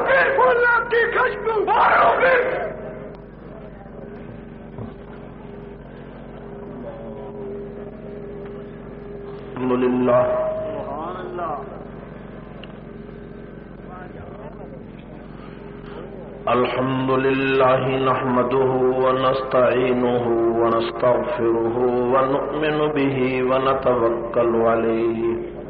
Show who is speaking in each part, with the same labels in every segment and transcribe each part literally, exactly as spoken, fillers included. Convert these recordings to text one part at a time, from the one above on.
Speaker 1: گے اللہ کی قسم مارو گے.
Speaker 2: الحمدللہ
Speaker 1: سبحان اللہ.
Speaker 2: الحمد لله نحمده ونستعينه ونستغفره ونؤمن به ونتوكل عليه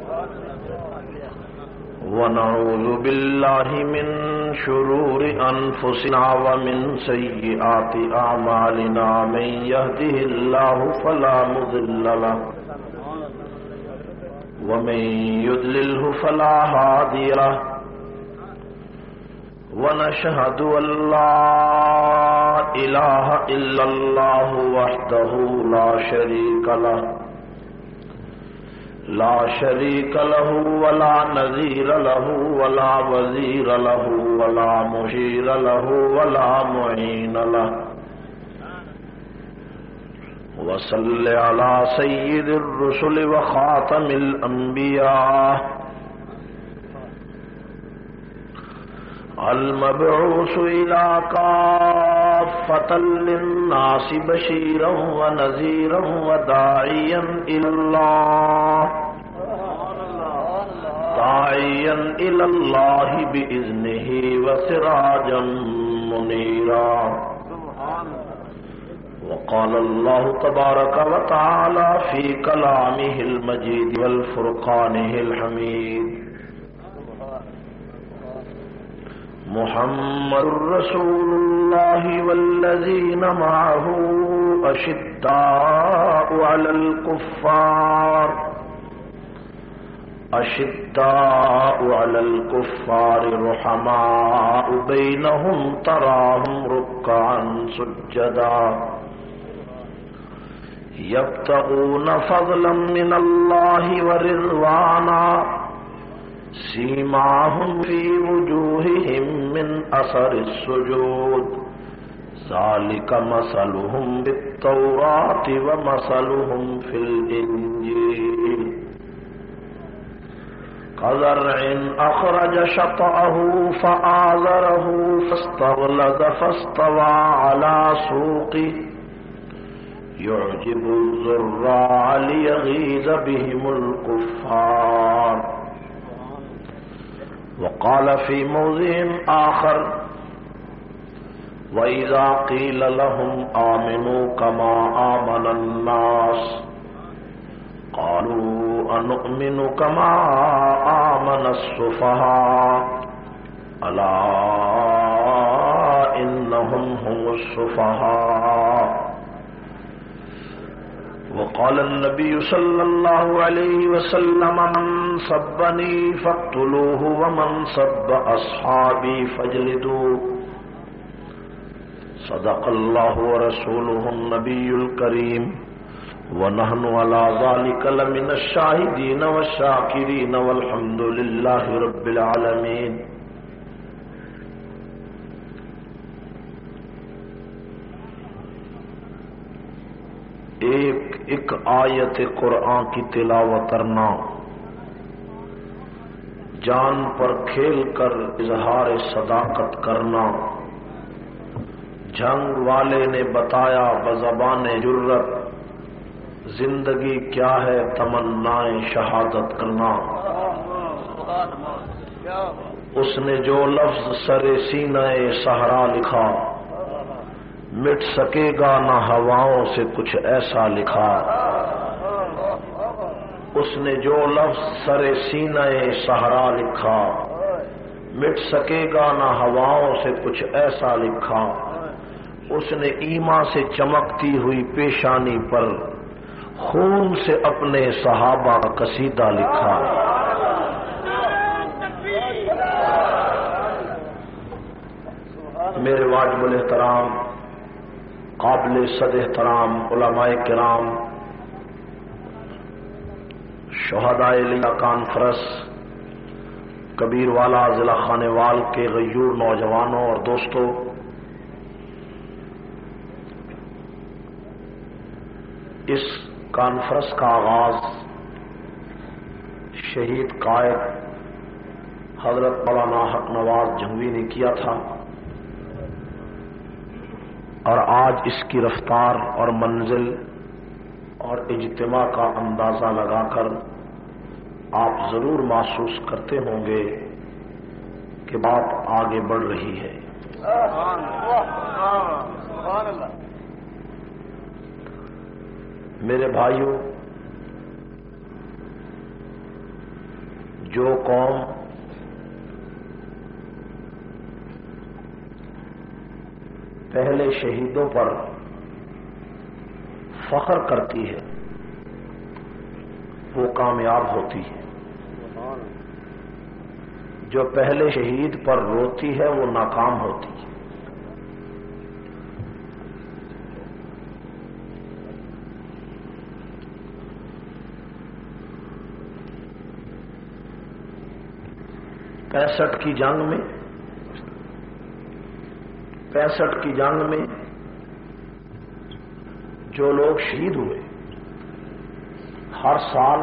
Speaker 2: ونعوذ بالله من شرور أنفسنا ومن سيئات أعمالنا من يهده الله فلا مضل له ومن يضلله فلا هادي له ونشهد أن لا إله إلا الله وحده لا شريك له لا شريك له ولا نظير له ولا وزير له ولا مشير له ولا معين له. وصل على سيد الرسل وخاتم الأنبياء المبعوث إلى كافة للناس بشيرا ونذيرا وداعيا إلى الله داعيا إلى الله بإذنه وسراجا منيرا. وقال الله تبارك وتعالى في كلامه المجيد والفرقانه الحميد محمد رسول الله والذين معه أشداء على الكفار أشداء على الكفار رحماء بينهم تراهم ركعا سجدا يبتغون فضلا من الله ورضوانا سيماهم في وجوههم من أثر السجود ذلك مثلهم بالتوراة ومثلهم في الإنجيل كزرع أخرج شطأه فآزره فاستغلظ فاستوى على سوقه يعجب الزراع ليغيظ بهم الكفار. وقال في موضع آخر وإذا قيل لهم آمنوا كما آمن الناس قالوا أنؤمن كما آمن السفهاء ألا إنهم هم السفهاء. وقال النبي صلى الله عليه وسلم من سبني فاقتلوه ومن سب أصحابي فاجلدوه. صدق الله ورسوله النبي الكريم ونحن على ذلك لمن الشاهدين والشاكرين والحمد لله رب العالمين. ایک ایک آیت قرآن کی تلاوت کرنا، جان پر کھیل کر اظہار صداقت کرنا. جنگ والے نے بتایا بزبان جرت زندگی کیا ہے تمنائیں شہادت کرنا. اس نے جو لفظ سر سینہ صحرا لکھا مٹ سکے گا نہ ہواؤں سے کچھ ایسا لکھا. اس نے جو لفظ سر سینہ صحرا لکھا مٹ سکے گا نہ ہواؤں سے کچھ ایسا لکھا. اس نے ایمان سے چمکتی ہوئی پیشانی پر خون سے اپنے صحابہ کا قصیدہ لکھا. میرے واجب الاحترام قابل صد احترام علماء کرام، شہداء لیہ کانفرنس کبیر والا ضلع خانیوال کے غیور نوجوانوں اور دوستوں، اس کانفرنس کا آغاز شہید قائد حضرت مولانا حق نواز جنگوی نے کیا تھا، اور آج اس کی رفتار اور منزل اور اجتماع کا اندازہ لگا کر آپ ضرور محسوس کرتے ہوں گے کہ بات آگے بڑھ رہی ہے۔ میرے بھائیوں، جو قوم پہلے شہیدوں پر فخر کرتی ہے وہ کامیاب ہوتی ہے، جو پہلے شہید پر روتی ہے وہ ناکام ہوتی ہے۔ پینسٹھ کی جنگ میں پینسٹھ کی جنگ میں جو لوگ شہید ہوئے، ہر سال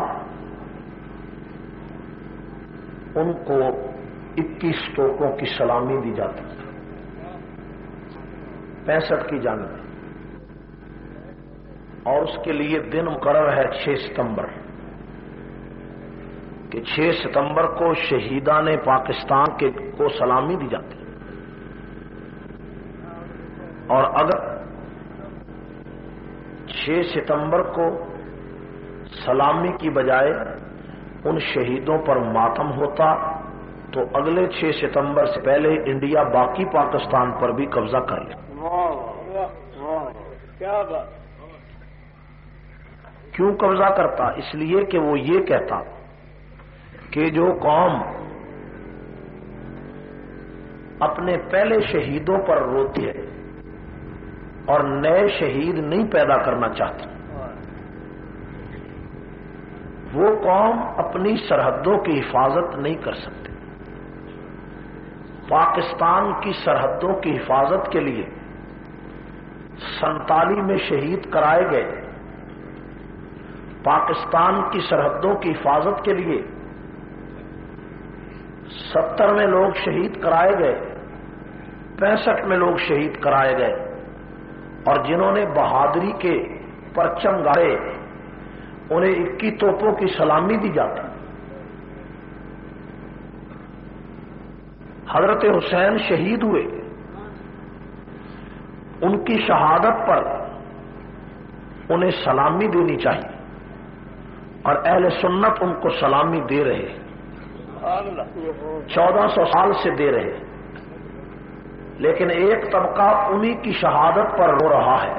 Speaker 2: ان کو اکیس توپوں کی سلامی دی جاتی ہے۔ پینسٹھ کی جنگ میں، اور اس کے لیے دن مقرر ہے چھ ستمبر، کہ چھ ستمبر کو شہیدان پاکستان کے کو سلامی دی جاتی ہے۔ اور اگر چھ ستمبر کو سلامی کی بجائے ان شہیدوں پر ماتم ہوتا تو اگلے چھ ستمبر سے پہلے انڈیا باقی پاکستان پر بھی قبضہ کر لے۔ کیوں قبضہ کرتا؟ اس لیے کہ وہ یہ کہتا کہ جو قوم اپنے پہلے شہیدوں پر روتی ہے اور نئے شہید نہیں پیدا کرنا چاہتی، وہ قوم اپنی سرحدوں کی حفاظت نہیں کر سکتی۔ پاکستان کی سرحدوں کی حفاظت کے لیے سنتالی میں شہید کرائے گئے، پاکستان کی سرحدوں کی حفاظت کے لیے ستر میں لوگ شہید کرائے گئے، پینسٹھ میں لوگ شہید کرائے گئے، اور جنہوں نے بہادری کے پرچم گاڑے انہیں اکی توپوں کی سلامی دی جاتی۔ حضرت حسین شہید ہوئے، ان کی شہادت پر انہیں سلامی دینی چاہیے، اور اہل سنت ان کو سلامی دے رہے، چودہ سو سال سے دے رہے، لیکن ایک طبقہ انہی کی شہادت پر رو رہا ہے۔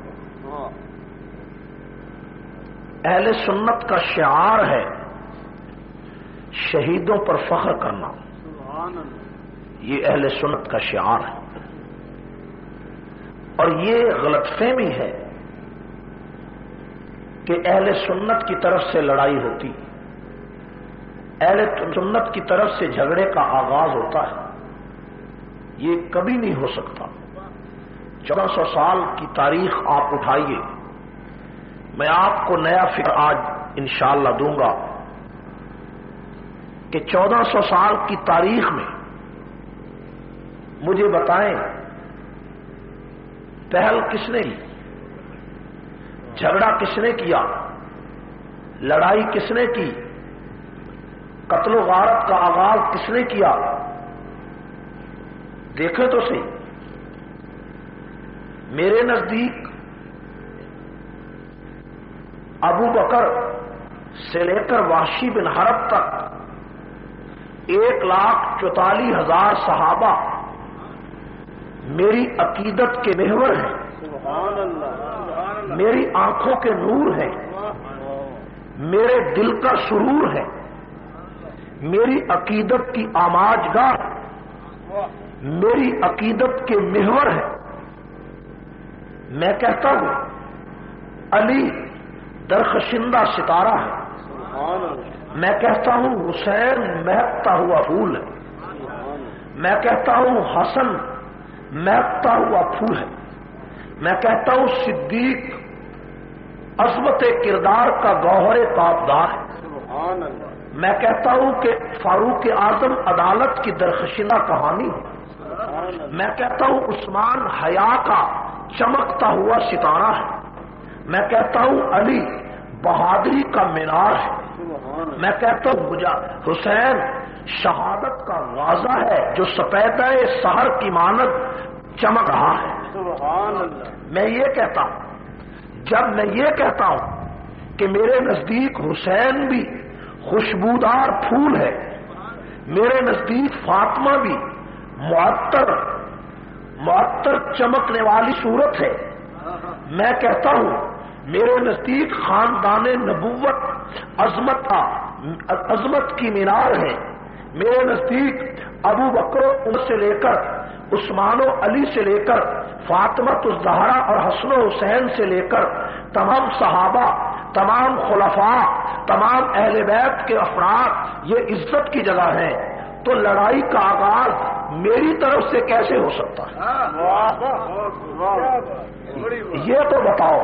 Speaker 2: اہل سنت کا شعار ہے شہیدوں پر فخر کرنا، یہ اہل سنت کا شعار ہے، اور یہ غلط فہمی ہے کہ اہل سنت کی طرف سے لڑائی ہوتی، اہل سنت کی طرف سے جھگڑے کا آغاز ہوتا ہے، یہ کبھی نہیں ہو سکتا۔ چودہ سو سال کی تاریخ آپ اٹھائیے، میں آپ کو نیا فکر آج انشاءاللہ دوں گا کہ چودہ سو سال کی تاریخ میں مجھے بتائیں پہل کس نے کی، جھگڑا کس نے کیا، لڑائی کس نے کی، قتل و غارت کا آغاز کس نے کیا؟ دیکھیں تو صحیح۔ میرے نزدیک ابو بکر سے لے کر وحشی بن حرب تک ایک لاکھ چوتالیس ہزار صحابہ میری عقیدت کے محور ہیں، میری آنکھوں کے نور ہیں، میرے دل کا سرور ہے، میری عقیدت کی آماج گاہ، میری عقیدت کے محور ہے۔ میں کہتا ہوں علی درخشندہ ستارہ ہے، میں کہتا ہوں حسین مہکتا ہوا پھول ہے، میں کہتا ہوں حسن مہکتا ہوا پھول ہے، میں کہتا ہوں صدیق عظمت کردار کا گوہر تابدار ہے، میں کہتا ہوں کہ فاروق اعظم عدالت کی درخشندہ کہانی ہے. میں کہتا ہوں عثمان حیا کا چمکتا ہوا ستارہ ہے. میں کہتا ہوں علی بہادری کا مینار ہے. میں کہتا ہوں حسین شہادت کا غازہ ہے جو سپیدہ سحر کی مانند چمک رہا ہے. میں یہ کہتا ہوں جب میں یہ کہتا ہوں کہ میرے نزدیک حسین بھی خوشبودار پھول ہے، میرے نزدیک فاطمہ بھی معطر معطر چمکنے والی صورت ہے. میں کہتا ہوں میرے نزدیک خاندان نبوت عظمت کا عظمت کی مینار ہے. میرے نزدیک ابو بکر عمر سے لے کر عثمان و علی سے لے کر فاطمہ الزہرا اور حسن و حسین سے لے کر تمام صحابہ، تمام خلفاء، تمام اہل بیت کے افراد یہ عزت کی جگہ ہیں. تو لڑائی کا آغاز میری طرف سے کیسے ہو سکتا ہے؟ یہ تو بتاؤ.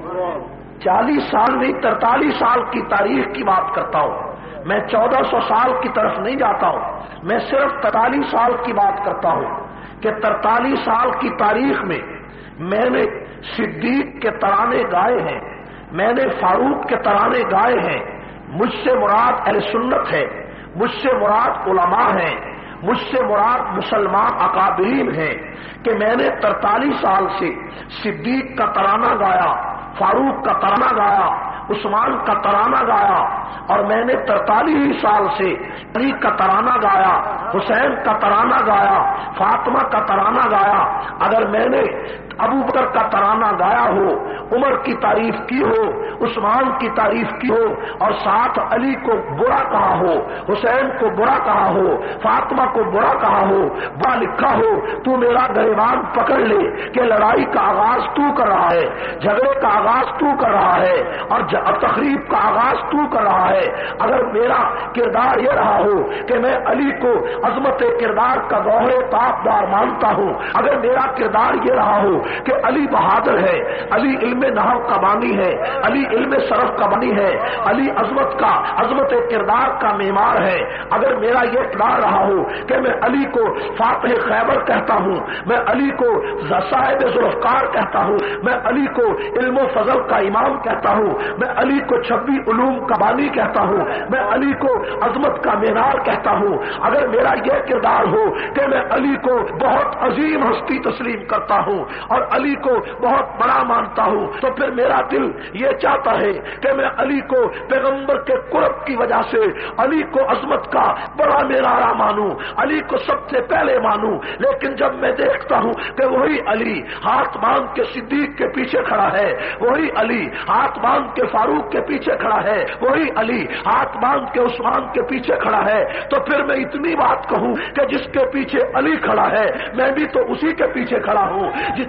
Speaker 2: چالیس سال نہیں ترتالیس سال کی تاریخ کی بات کرتا ہوں. میں چودہ سو سال کی طرف نہیں جاتا ہوں. میں صرف ترتالیس سال کی بات کرتا ہوں کہ ترتالیس سال کی تاریخ میں میں نے صدیق کے ترانے گائے ہیں، میں نے فاروق کے ترانے گائے ہیں. مجھ سے مراد اہل سنت ہے، مجھ سے مراد علماء ہیں، مجھ سے مراد مسلمان اکابرین ہیں کہ میں نے ترتالیس سال سے صدیق کا ترانہ گایا، فاروق کا ترانہ گایا، عثمان کا ترانہ گایا، اور میں نے ترتالیس سال سے علی کا ترانہ گایا، حسین کا ترانہ گایا، فاطمہ کا ترانہ گایا. اگر میں نے ابو بکر کا ترانہ گایا ہو، عمر کی تعریف کی ہو، عثمان کی تعریف کی ہو، اور ساتھ علی کو برا کہا ہو، حسین کو برا کہا ہو، فاطمہ کو برا کہا ہو، برا لکھا ہو، تو میرا گریبان پکڑ لے کہ لڑائی کا آغاز تو کر رہا ہے، جھگڑے کا آغاز تو کر رہا ہے، اور تقریب کا آغاز تو کر رہا ہے. اگر میرا کردار یہ رہا ہو کہ میں علی کو عظمت کردار کا گوہر تابدار مانتا ہوں، اگر میرا کردار یہ رہا ہو کہ علی بہادر ہے، علی علم نحو کا بانی ہے، علی علم صرف کا بانی ہے، علی عظمت کا عظمت کردار کا معمار ہے، اگر میرا یہ کردار رہا ہو کہ میں علی کو فاتح خیبر کہتا ہوں، میں علی کو صاحب ذوالفقار کہتا ہوں، میں علی کو علم و فضل کا امام کہتا ہوں، میں علی کو چھبی علوم کا بانی کہتا ہوں، میں علی کو عظمت کا مینار کہتا ہوں، اگر میرا یہ کردار ہو کہ میں علی کو بہت عظیم ہستی تسلیم کرتا ہوں اور علی کو بہت بڑا مانتا ہوں، تو پھر میرا دل یہ چاہتا ہے کہ میں علی کو پیغمبر کے قرب کی وجہ سے علی کو عظمت کا بڑا مینارہ مانوں، علی کو سب سے پہلے مانوں. لیکن جب میں دیکھتا ہوں کہ وہی علی ہاتھ باندھ کے صدیق کے پیچھے کھڑا ہے، وہی علی ہاتھ باندھ کے فاروق کے پیچھے کھڑا ہے، وہی علی ہاتھ باندھ کے عثمان کے پیچھے کھڑا ہے، تو پھر میں اتنی بات کہوں کہ جس کے پیچھے علی کھڑا ہے میں بھی تو اسی کے پیچھے کھڑا ہوں، جس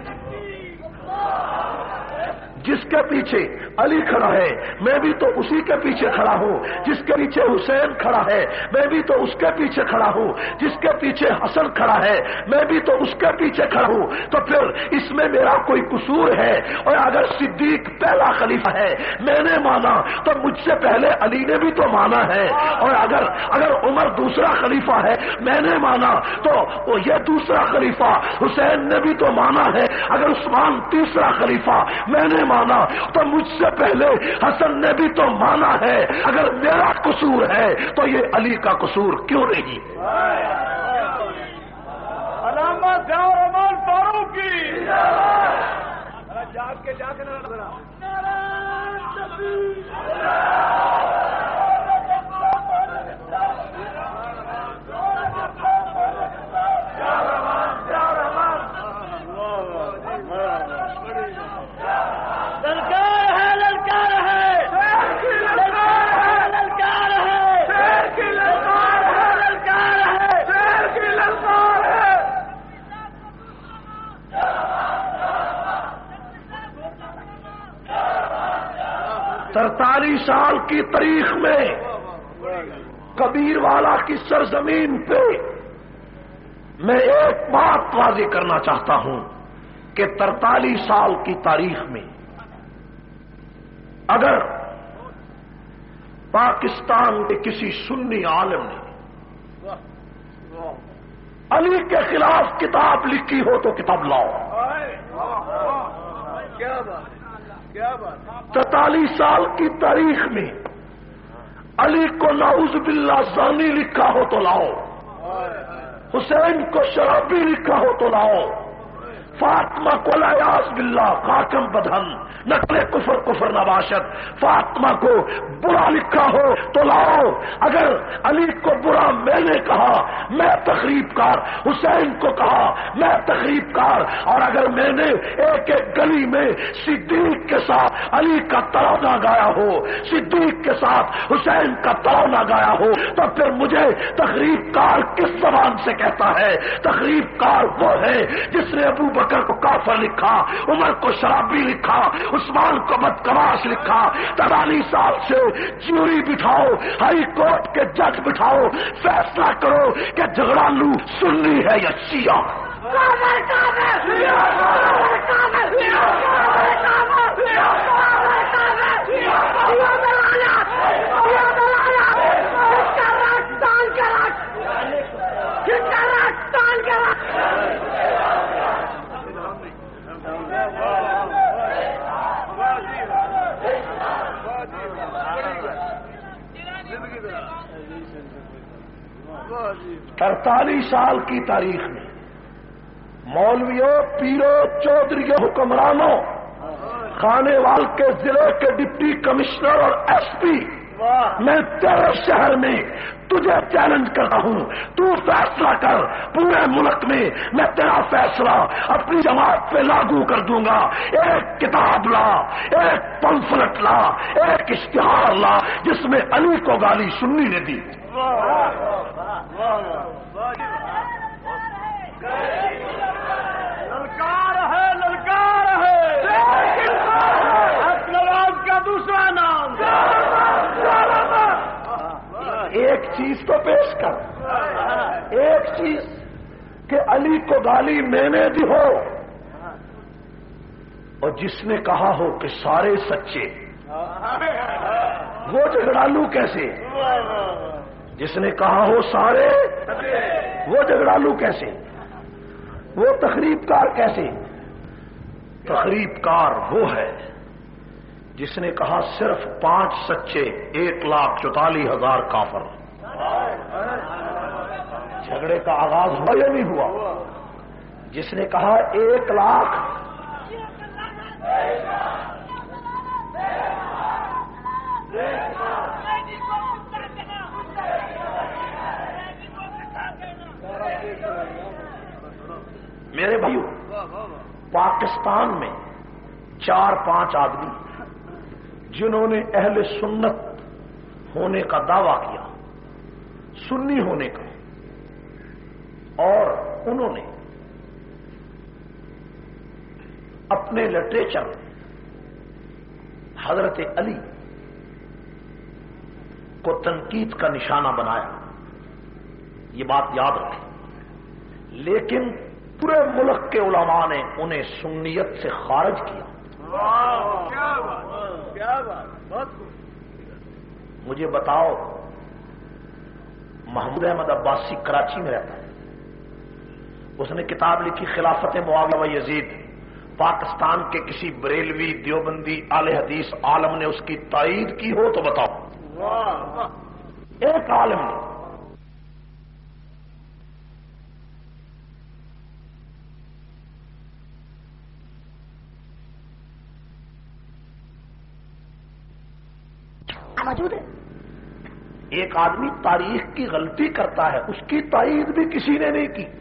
Speaker 2: جس کے پیچھے علی کھڑا ہے میں بھی تو اسی کے پیچھے کھڑا ہوں، جس کے پیچھے حسین کھڑا ہے میں بھی تو اس کے پیچھے کھڑا ہوں، جس کے پیچھے حسن کھڑا ہے میں بھی تو اس کے پیچھے کھڑا ہوں. تو پھر اس میں میرا کوئی قصور ہے؟ اور اگر صدیق پہلا خلیفہ ہے میں نے مانا تو مجھ سے پہلے علی نے بھی تو مانا ہے، اور اگر اگر عمر دوسرا خلیفہ ہے میں نے مانا تو یہ دوسرا خلیفہ حسین نے بھی تو مانا ہے، اگر عثمان تیسرا خلیفہ میں نے مانا تو مجھ سے پہلے حسن نے بھی تو مانا ہے. اگر میرا قصور ہے تو یہ علی کا قصور کیوں نہیں؟
Speaker 1: علامہ ضیاء الرحمن فاروقی جاگ کے جاگ کے
Speaker 2: ترتالیس سال کی تاریخ میں کبیر والا کی سرزمین پہ میں ایک بات واضح کرنا چاہتا ہوں کہ ترتالیس سال کی تاریخ میں اگر پاکستان کے کسی سنی عالم نے علی کے خلاف کتاب لکھی ہو تو کتاب لاؤ. تینتالیس سال کی تاریخ میں علی کو نعوذ باللہ زانی لکھا ہو تو لاؤ، حسین کو شرابی لکھا ہو تو لاؤ، فاطمہ کو الیاذ باللہ خاکم بدہن نقل کفر کفر نباشد فاطمہ کو برا لکھا ہو تو لاؤ. اگر علی کو برا میں نے کہا میں تخریب کار، حسین کو کہا میں تخریب کار، اور اگر میں نے ایک ایک گلی میں صدیق کے ساتھ علی کا ترانہ گایا ہو، صدیق کے ساتھ حسین کا ترانہ گایا ہو، تو پھر مجھے تخریب کار کس زبان سے کہتا ہے؟ تخریب کار وہ ہے جس نے ابو بکر کو کافر لکھا، عمر کو شرابی لکھا، عثمان کو بدکماش لکھا. تینتالیس سال سے جیوری بٹھاؤ، ہائی کورٹ کے جج بٹھاؤ، فیصلہ کرو کہ جھگڑالو سنی ہے یا شیعہ. اڑتالیس سال کی تاریخ میں مولویوں، پیروں، چودھریوں، حکمرانوں، خانے وال کے ضلع کے ڈپٹی کمشنر اور ایس پی، میں تیرے شہر میں تجھے چیلنج کرتا ہوں، تو فیصلہ کر. پورے ملک میں میں تیرا فیصلہ اپنی جماعت پہ لاگو کر دوں گا. ایک کتاب لا، ایک پمفلٹ لا، ایک اشتہار لا جس میں علی کو گالی سنی نے دی.
Speaker 1: للکار ہے، للکار ہے، حق نواز کا دوسرا نام.
Speaker 2: ایک چیز تو پیش کر، ایک چیز کہ علی کو گالی میں نے دی ہو اور جس نے کہا ہو کہ سارے سچے، وہ جھگڑالو کیسے؟ جس نے کہا ہو سارے، وہ جھگڑالو کیسے؟ وہ تخریب کار کیسے؟ تخریب کار وہ ہے جس نے کہا صرف پانچ سچے، ایک لاکھ چوتالیس ہزار کافر. جھگڑے کا آغاز ہوا یا نہیں ہوا؟ جس نے کہا ایک لاکھ میرے بھائیو، پاکستان میں چار پانچ آدمی جنہوں نے اہل سنت ہونے کا دعویٰ کیا، سنی ہونے کا، اور انہوں نے اپنے لٹریچر حضرت علی کو تنقید کا نشانہ بنایا. یہ بات یاد رکھیں. لیکن پورے ملک کے علماء نے انہیں سنیت سے خارج کیا. مجھے بتاؤ، محمود احمد عباسی کراچی میں رہتا ہے، اس نے کتاب لکھی خلافت معاویہ و یزید. پاکستان کے کسی بریلوی، دیوبندی، اہل حدیث عالم نے اس کی تائید کی ہو تو بتاؤ. ایک عالم نے. موجود ہے. ایک آدمی تاریخ کی غلطی کرتا ہے، اس کی تائید بھی کسی نے نہیں کی.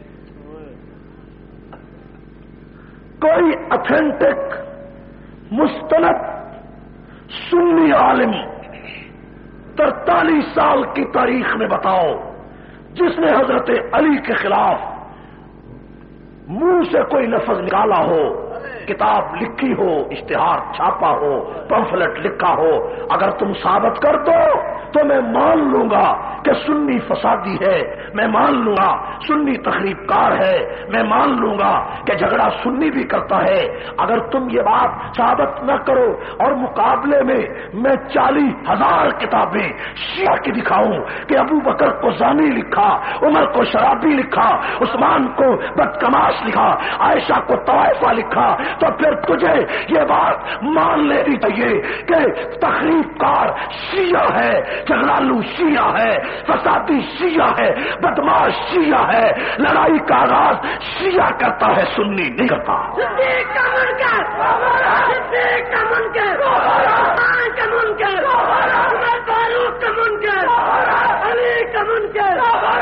Speaker 2: کوئی اتھینٹک مستند سنی عالم ترتالیس سال کی تاریخ میں بتاؤ جس نے حضرت علی کے خلاف منہ سے کوئی لفظ نکالا ہو، کتاب لکھی ہو، اشتہار چھاپا ہو، پمفلٹ لکھا ہو. اگر تم ثابت کر دو تو میں مان لوں گا کہ سنی فسادی ہے، میں مان لوں گا سنی تخریب کار ہے، میں مان لوں گا کہ جھگڑا سنی بھی کرتا ہے، اگر تم یہ بات ثابت نہ کرو اور مقابلے میں میں چالیس ہزار کتابیں شیعہ کی دکھاؤں کہ ابو بکر کو زانی لکھا، عمر کو شرابی لکھا، عثمان کو بدکماش لکھا، عائشہ کو طوائفہ لکھا، تو پھر تجھے یہ بات مان لینی چاہیے کہ تخریب کار شیعہ ہے، جھگڑالو شیعہ ہے، فسادی شیعہ ہے، بدماش شیعہ ہے، لڑائی کا آغاز شیعہ کرتا ہے، سنی نہیں کرتا۔
Speaker 1: صدیق کا منکر، صدیق کا منکر، عثمان کا منکر، عمر فاروق کا منکر، علی کا منکر۔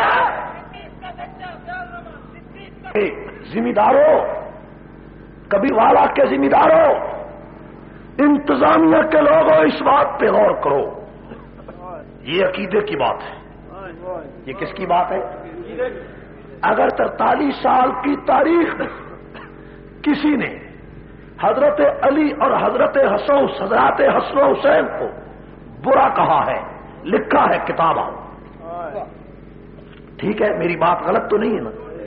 Speaker 2: ذمہ داروں، کبھی والا کے ذمہ داروں، انتظامیہ کے لوگوں، اس بات پہ غور کرو، یہ عقیدے کی بات ہے۔ یہ کس کی بات ہے؟ اگر ترتالیس سال کی تاریخ میں کسی نے حضرت علی اور حضرت حسن حضرات حسن و حسین کو برا کہا ہے، لکھا ہے کتاباں، ٹھیک ہے، میری بات غلط تو نہیں ہے نا؟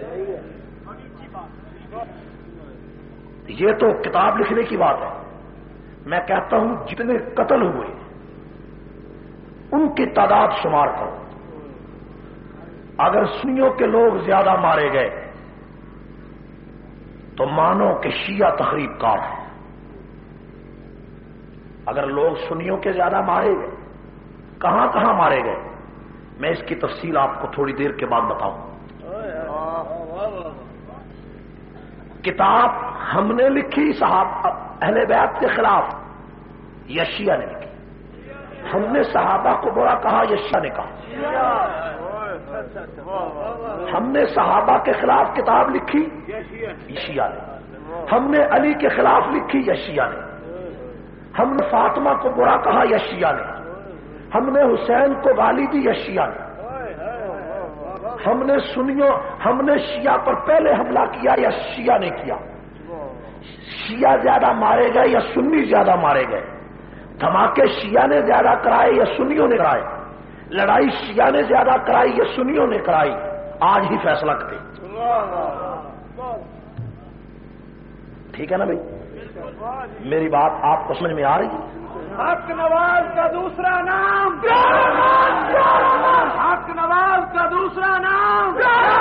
Speaker 2: یہ تو کتاب لکھنے کی بات ہے۔ میں کہتا ہوں جتنے قتل ہوئے ان کی تعداد شمار کرو، اگر سنیوں کے لوگ زیادہ مارے گئے تو مانو کہ شیعہ تخریب کار ہے، اگر لوگ سنیوں کے زیادہ مارے گئے، کہاں کہاں مارے گئے، میں اس کی تفصیل آپ کو تھوڑی دیر کے بعد بتاؤں۔ کتاب ہم نے لکھی صحابہ اہل بیت کے خلاف، یا شیعہ نے لکھی؟ ہم نے صحابہ کو برا کہا یا شیعہ نے کہا؟ ہم نے صحابہ کے خلاف کتاب لکھی، شیعہ نے۔ ہم نے علی کے خلاف لکھی یا شیعہ نے؟ ہم نے فاطمہ کو برا کہا یا شیعہ نے؟ ہم نے حسین کو گالی دی یا شیعہ نے؟ ہم نے سنیوں ہم نے شیعہ پر پہلے حملہ کیا یا شیعہ نے کیا؟ شیعہ زیادہ مارے گئے یا سنی زیادہ مارے گئے؟ دھماکے شیعہ نے زیادہ کرائے یا سنیوں نے کرائے؟ لڑائی شیعہ نے زیادہ کرائی یا سنیوں نے کرائی؟ آج ہی فیصلہ کرتے، ٹھیک ہے نا بھائی؟ میری بات آپ کو سمجھ میں آ رہی ہے؟
Speaker 1: حق نواز کا دوسرا نام، حق نواز کا دوسرا نام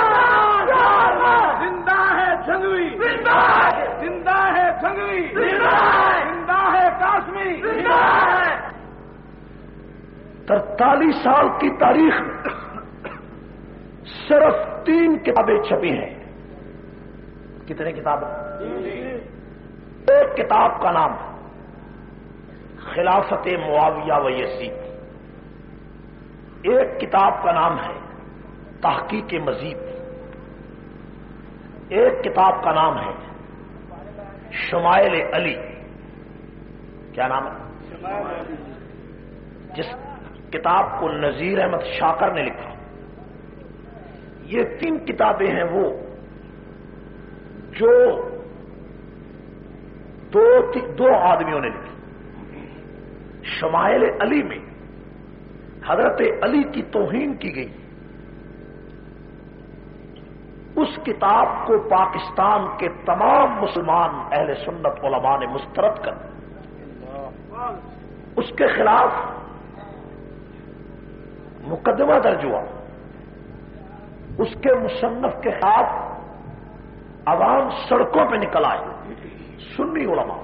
Speaker 1: زندہ ہے جھنگوی، زندہ ہے جھنگوی، زندہ ہے قاسمی۔
Speaker 2: ترتالیس سال کی تاریخ میں صرف تین کتابیں چھپی ہیں۔ کتنے کتابیں؟ ایک کتاب کا نام ہے خلافت معاویہ و یزید، ایک کتاب کا نام ہے تحقیق مزید، ایک کتاب کا نام ہے شمائل علی۔ کیا نام ہے؟ جس کتاب کو نذیر احمد شاکر نے لکھا۔ یہ تین کتابیں ہیں وہ جو دو دو آدمیوں نے لکھی۔ شمائل علی میں حضرت علی کی توہین کی گئی، اس کتاب کو پاکستان کے تمام مسلمان اہل سنت علماء نے مسترد کر اس کے خلاف مقدمہ درج ہوا، اس کے مصنف کے خلاف عوام سڑکوں پہ نکل آئے، سنی علماء۔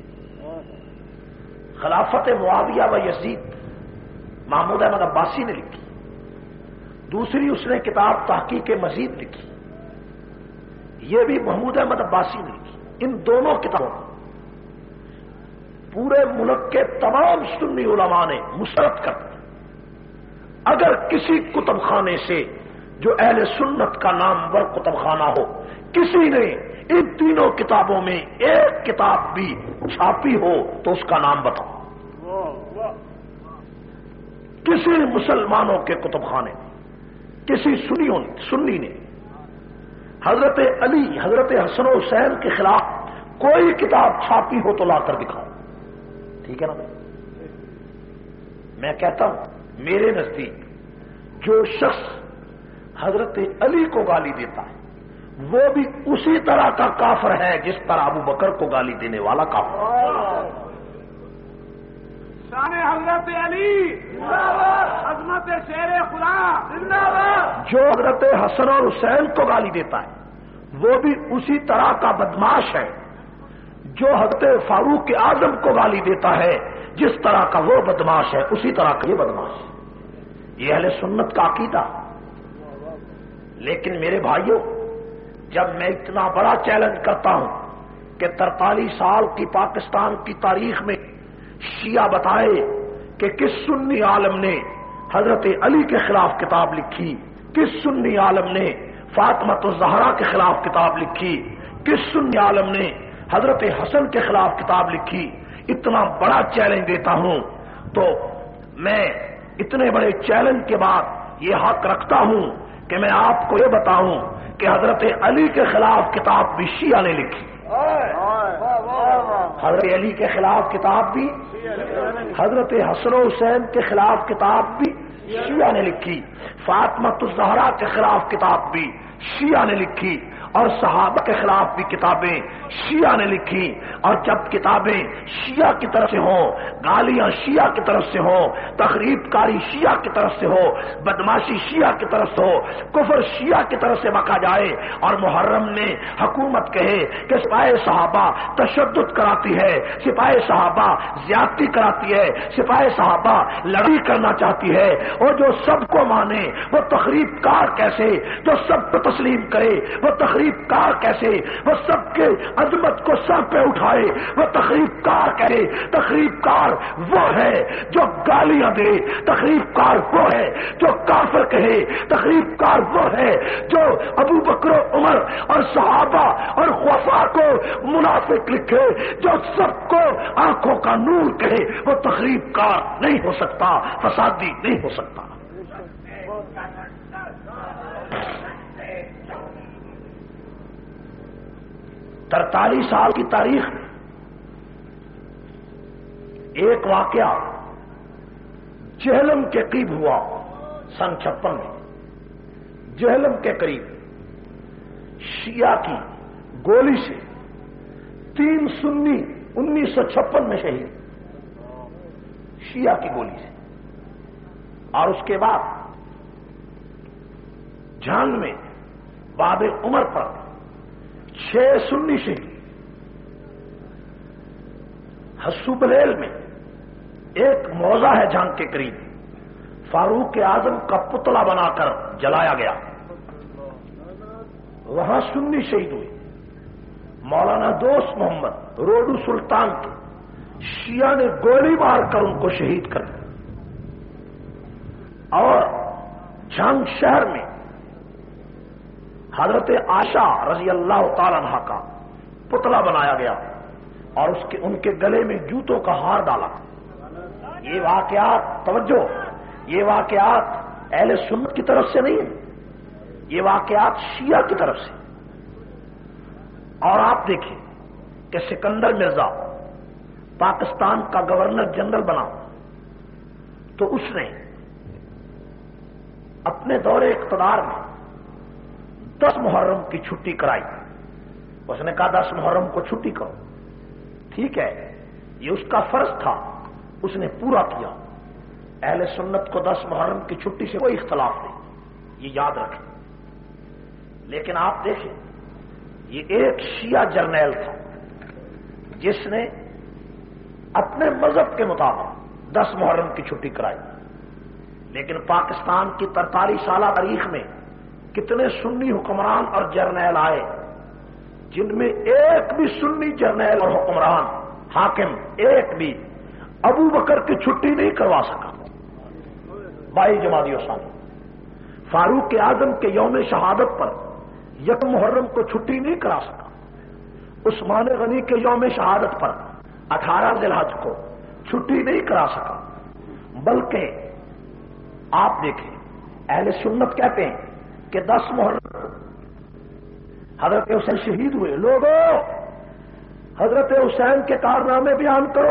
Speaker 2: خلافت معاویہ و یزید محمود احمد عباسی نے لکھی، دوسری اس نے کتاب تحقیق مزید لکھی، یہ بھی محمود احمد عباسی نے لکھی۔ ان دونوں کتابوں کو پورے ملک کے تمام سنی علماء نے مسترد کر دیا۔ اگر کسی کتب خانے سے جو اہل سنت کا نامور کتب خانہ ہو، کسی نے ان تینوں کتابوں میں ایک کتاب بھی چھاپی ہو تو اس کا نام بتاؤ۔ کسی مسلمانوں کے کتب خانے میں کسی سنیوں سنی نے حضرت علی حضرت حسن و حسین کے خلاف کوئی کتاب چھاپی ہو تو لا کر دکھاؤ، ٹھیک ہے نا؟ میں کہتا ہوں میرے نزدیک جو شخص حضرت علی کو گالی دیتا ہے وہ بھی اسی طرح کا کافر ہے جس طرح ابو بکر کو گالی دینے والا کافر ہے۔
Speaker 1: شان حضرت علی عظمت شیر خدا زندہ باد۔
Speaker 2: جو حضرت حسن اور حسین کو گالی دیتا ہے وہ بھی اسی طرح کا بدماش ہے جو حضرت فاروق اعظم کو گالی دیتا ہے جس طرح کا وہ بدماش ہے اسی طرح کا یہ بدماش ہے۔ یہ اہل سنت کا عقیدہ۔ لیکن میرے بھائیوں، جب میں اتنا بڑا چیلنج کرتا ہوں کہ ترتالیس سال کی پاکستان کی تاریخ میں شیعہ بتائے کہ کس سنی عالم نے حضرت علی کے خلاف کتاب لکھی، کس سنی عالم نے فاطمہ الزہرا کے خلاف کتاب لکھی، کس سنی عالم نے حضرت حسن کے خلاف کتاب لکھی، اتنا بڑا چیلنج دیتا ہوں تو میں اتنے بڑے چیلنج کے بعد یہ حق رکھتا ہوں کہ میں آپ کو یہ بتاؤں کہ حضرت علی کے خلاف کتاب بھی شیعہ نے لکھی، حضرت علی کے خلاف کتاب بھی، حضرت حسن و حسین کے خلاف کتاب بھی شیعہ نے لکھی، فاطمہ الزہرا کے خلاف کتاب بھی شیعہ نے لکھی، اور صحابہ کے خلاف بھی کتابیں شیعہ نے لکھی۔ اور جب کتابیں شیعہ کی طرف سے ہوں، گالیاں شیعہ کی طرف سے ہوں، تخریب کاری شیعہ کی طرف سے ہو، بدماشی شیعہ کی طرف سے ہو، کفر شیعہ کی طرف سے بکا جائے، اور محرم نے حکومت کہے کہ سپاہ صحابہ تشدد کراتی ہے، سپاہ صحابہ زیادتی کراتی ہے، سپاہ صحابہ لڑائی کرنا چاہتی ہے، اور جو سب کو مانے وہ تخریب کار کیسے، جو سب کو تسلیم کرے وہ تخریب کار کیسے، وہ سب کے عظمت کو سر پہ اٹھائے وہ تخریب کار کہے۔ تخریب کار وہ ہے جو گالیاں دے، تخریب کار وہ ہے جو کافر کہے، تخریب کار وہ ہے جو ابو بکر و عمر اور صحابہ اور خلفاء کو منافق لکھے، جو سب کو آنکھوں کا نور کہے، وہ تخریب کار نہیں ہو سکتا، فسادی نہیں ہو سکتا۔ ترتالیس سال کی تاریخ میں ایک واقعہ جہلم کے قریب ہوا، سن چھپن میں جہلم کے قریب شیعہ کی گولی سے تین سنی انیس سو چھپن میں شہید، شیعہ کی گولی سے۔ اور اس کے بعد جنگ میں باب عمر پر چھ سنی شہید، حسو بلیل میں ایک موضع ہے جنگ کے قریب، فاروق اعظم کا پتلا بنا کر جلایا گیا، وہاں سنی شہید ہوئے۔ مولانا دوست محمد روڈو سلطان کے شیعہ نے گولی مار کر ان کو شہید کر دیا، اور جنگ شہر میں حضرت عائشہ رضی اللہ تعالی عنہ کا پتلا بنایا گیا اور اس کے ان کے گلے میں جوتوں کا ہار ڈالا۔ یہ واقعات، توجہ، یہ واقعات اہل سنت کی طرف سے نہیں ہیں، یہ واقعات شیعہ کی طرف سے۔ اور آپ دیکھیں کہ سکندر مرزا پاکستان کا گورنر جنرل بنا تو اس نے اپنے دور اقتدار میں دس محرم کی چھٹی کرائی، اس نے کہا دس محرم کو چھٹی کرو، ٹھیک ہے، یہ اس کا فرض تھا، اس نے پورا کیا۔ اہل سنت کو دس محرم کی چھٹی سے کوئی اختلاف نہیں، یہ یاد رکھیں۔ لیکن آپ دیکھیں یہ ایک شیعہ جرنیل تھا جس نے اپنے مذہب کے مطابق دس محرم کی چھٹی کرائی، لیکن پاکستان کی ترتالیس سالہ تاریخ میں کتنے سنی حکمران اور جرنیل آئے جن میں ایک بھی سنی جرنیل اور حکمران حاکم ایک بھی ابو بکر کی چھٹی نہیں کروا سکا۔ بائی جمادی ثانی فاروق اعظم کے یوم شہادت پر یکم محرم کو چھٹی نہیں کرا سکا، عثمان غنی کے یوم شہادت پر اٹھارہ ذی الحج کو چھٹی نہیں کرا سکا، بلکہ آپ دیکھیں اہل سنت کہتے ہیں کہ دس محرم حضرت حسین شہید ہوئے، لوگوں حضرت حسین کے کارنامے بیان کرو،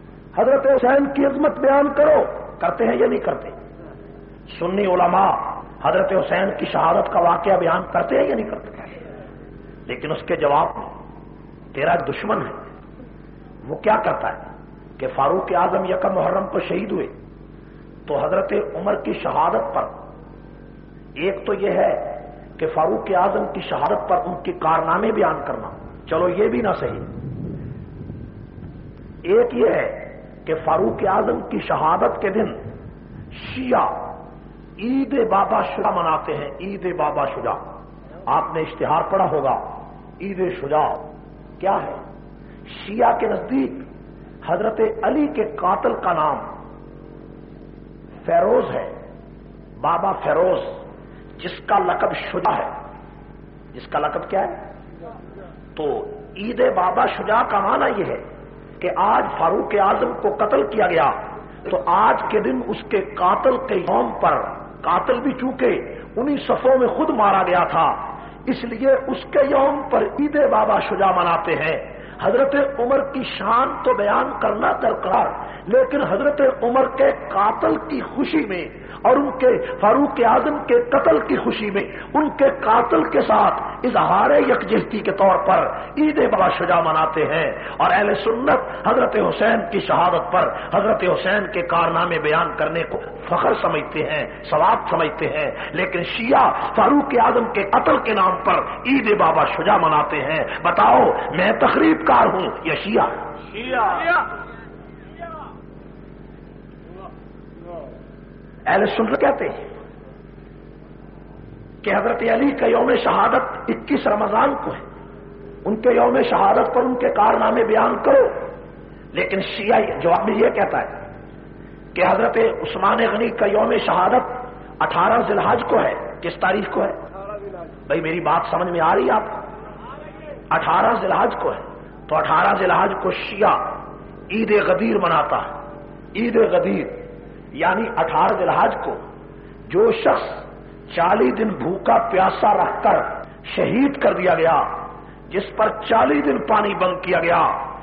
Speaker 2: حضرت حسین کی عظمت بیان کرو، کرتے ہیں یا نہیں کرتے؟ سنی علماء حضرت حسین کی شہادت کا واقعہ بیان کرتے ہیں یا نہیں کرتے؟ لیکن اس کے جواب میں تیرا دشمن ہے وہ کیا کرتا ہے کہ فاروق اعظم یکم محرم کو شہید ہوئے تو حضرت عمر کی شہادت پر ایک تو یہ ہے کہ فاروق اعظم کی شہادت پر ان کے کارنامے بیان کرنا، چلو یہ بھی نہ صحیح، ایک یہ ہے کہ فاروق اعظم کی شہادت کے دن شیعہ عید بابا شجاع مناتے ہیں۔ عید بابا شجاع آپ نے اشتہار پڑھا ہوگا، عید شجاع کیا ہے؟ شیعہ کے نزدیک حضرت علی کے قاتل کا نام فیروز ہے، بابا فیروز، جس کا لقب شجاع ہے۔ جس کا لقب کیا ہے؟ تو عید بابا شجاع کا معنی یہ ہے کہ آج فاروق اعظم کو قتل کیا گیا تو آج کے دن اس کے قاتل کے یوم پر، قاتل بھی چونکہ انہی صفوں میں خود مارا گیا تھا اس لیے اس کے یوم پر عید بابا شجاع مناتے ہیں۔ حضرت عمر کی شان تو بیان کرنا درکار، لیکن حضرت عمر کے قاتل کی خوشی میں اور ان کے فاروق اعظم کے قتل کی خوشی میں ان کے قاتل کے ساتھ اظہار یکجہتی کے طور پر عید بابا شجاع مناتے ہیں، اور اہل سنت حضرت حسین کی شہادت پر حضرت حسین کے کارنامے بیان کرنے کو فخر سمجھتے ہیں، ثواب سمجھتے ہیں، لیکن شیعہ فاروق اعظم کے قتل کے نام پر عید بابا شجاع مناتے ہیں۔ بتاؤ میں تخریب کار ہوں یا شیعہ؟ شیعہ۔ اہل سنت کہتے ہیں کہ حضرت علی کا یوم شہادت اکیس رمضان کو ہے، ان کے یوم شہادت پر ان کے کارنامے بیان کرو، لیکن شیعہ جواب میں یہ کہتا ہے کہ حضرت عثمان غنی کا یوم شہادت اٹھارہ ذی الحج کو ہے۔ کس تاریخ کو ہے بھائی؟ میری بات سمجھ میں آ رہی ہے آپ کو؟ اٹھارہ ذی الحج کو ہے، تو اٹھارہ ذی الحج کو شیعہ عید غدیر مناتا ہے۔ عید غدیر یعنی اٹھارہ ذی الحج کو جو شخص چالیس دن بھوکا پیاسا رکھ کر شہید کر دیا گیا، جس پر چالیس دن پانی بند کیا گیا،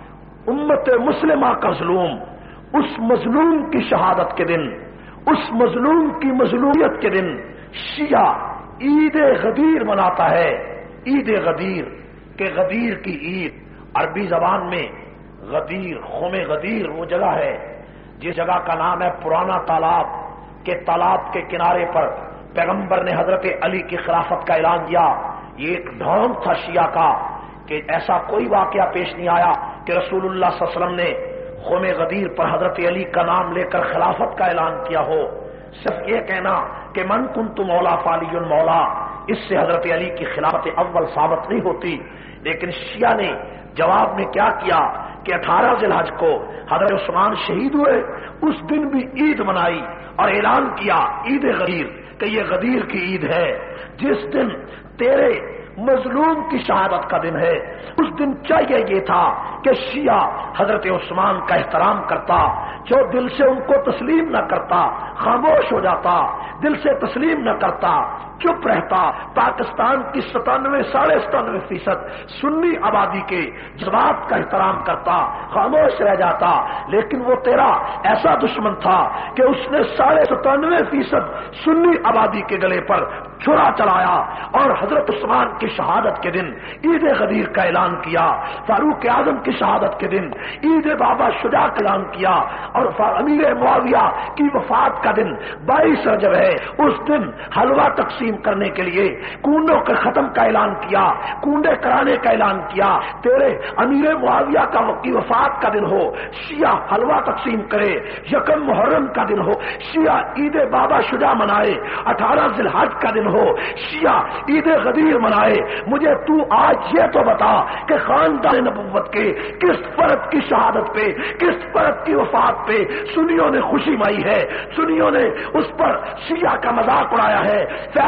Speaker 2: امت مسلمہ کا ظلم، اس مظلوم کی شہادت کے دن، اس مظلوم کی مظلومیت کے دن شیعہ عید غدیر مناتا ہے۔ عید غدیر کہ غدیر کی عید، عربی زبان میں غدیر، قوم غدیر وہ جگہ ہے جس جگہ کا نام ہے پرانا تالاب، کے تالاب کے کنارے پر پیغمبر نے حضرت علی کی خلافت کا اعلان کیا۔ یہ ایک ڈھونگ تھا شیعہ کا کہ ایسا کوئی واقعہ پیش نہیں آیا کہ رسول اللہ صلی اللہ علیہ وسلم نے قوم غدیر پر حضرت علی کا نام لے کر خلافت کا اعلان کیا ہو۔ صرف یہ کہنا کہ من کنت مولا فعلی مولا، اس سے حضرت علی کی خلافت اول ثابت نہیں ہوتی، لیکن شیعہ نے جواب میں کیا کیا کہ اٹھارہ ذی الحج کو حضرت عثمان شہید ہوئے، اس دن بھی عید منائی اور اعلان کیا عید غدیر کہ یہ غدیر کی عید ہے، جس دن تیرے مظلوم کی شہادت کا دن ہے۔ اس دن چاہیے یہ تھا کہ شیعہ حضرت عثمان کا احترام کرتا، جو دل سے ان کو تسلیم نہ کرتا خاموش ہو جاتا، دل سے تسلیم نہ کرتا چپ رہتا۔ پاکستان کی ستانوے ساڑھے ستانوے فیصد سنی آبادی کے جذبات کا احترام کرتا، خاموش رہ جاتا، لیکن وہ تیرا ایسا دشمن تھا کہ اس نے ساڑھے ستانوے فیصد سنی آبادی کے گلے پر چھرا چلایا اور حضرت عثمان کی شہادت کے دن عید غدیر کا اعلان کیا، فاروق اعظم کی شہادت کے دن عید بابا شجاع کا اعلان کیا، اور امیر معاویہ کی وفات کا دن بائیس رجب ہے، اس دن حلوہ تقسیم کرنے کے لیے کنڈوں کے ختم کا اعلان کیا، کنڈے کرانے کا اعلان کیا۔ تیرے امیر معاویہ کا کی وفات کا دن ہو، شیعہ حلوہ تقسیم کرے، یکم محرم کا دن ہو شیعہ عید بابا شجاع منائے، اٹھارہ ذی الحج کا دن ہو شیعہ عید غدیر منائے۔ مجھے تو آج یہ تو بتا کہ خاندان نبوت کے کس فرد کی شہادت پہ، کس فرد کی وفات پہ سنیوں نے خوشی مائی ہے، سنیوں نے اس پر شیعہ کا مذاق اڑایا ہے۔ فیصلہ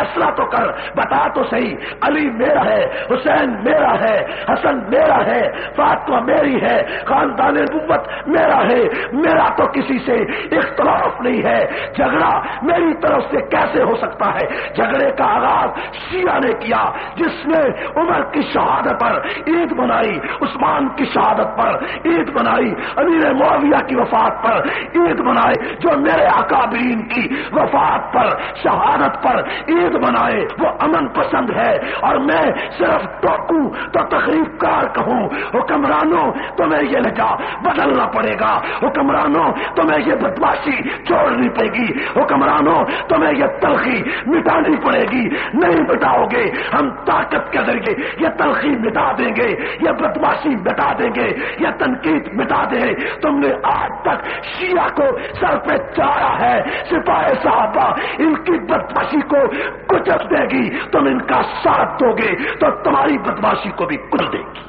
Speaker 2: فیصلہ تو کر، بتا تو صحیح، علی میرا ہے، حسین میرا ہے، حسن میرا ہے، فاطمہ میری ہے، خاندان نبوت میرا ہے، میرا تو کسی سے اختلاف نہیں ہے، جھگڑا میری طرف سے کیسے ہو سکتا ہے؟ جھگڑے کا آغاز شیعہ نے کیا، جس نے عمر کی شہادت پر عید منائی، عثمان کی شہادت پر عید منائی، امیر معاویہ کی وفات پر عید منائے، جو میرے اکابرین کی وفات پر شہادت پر عید منائے، وہ امن پسند ہے، اور میں صرف ٹوکوں تو تقریب کار کہوں۔ حکمرانوں تمہیں یہ لہجہ بدلنا پڑے گا، حکمرانوں تمہیں یہ بدماشی چھوڑنی پڑے گی، حکمرانوں تمہیں یہ تلخی مٹانی پڑے گی، نہیں مٹاؤ گے ہم طاقت کے ذریعے یہ تلخی مٹا دیں گے، یہ بدماشی مٹا دیں گے، یہ تنقید مٹا دیں گے۔ تم نے آج تک شیعہ کو سر پہ چاڑا ہے، سپاہ صحابہ ان کی بدماشی کو کچل دے گی، تم ان کا ساتھ دو گے تو تمہاری بدماشی کو بھی کچل دے گی۔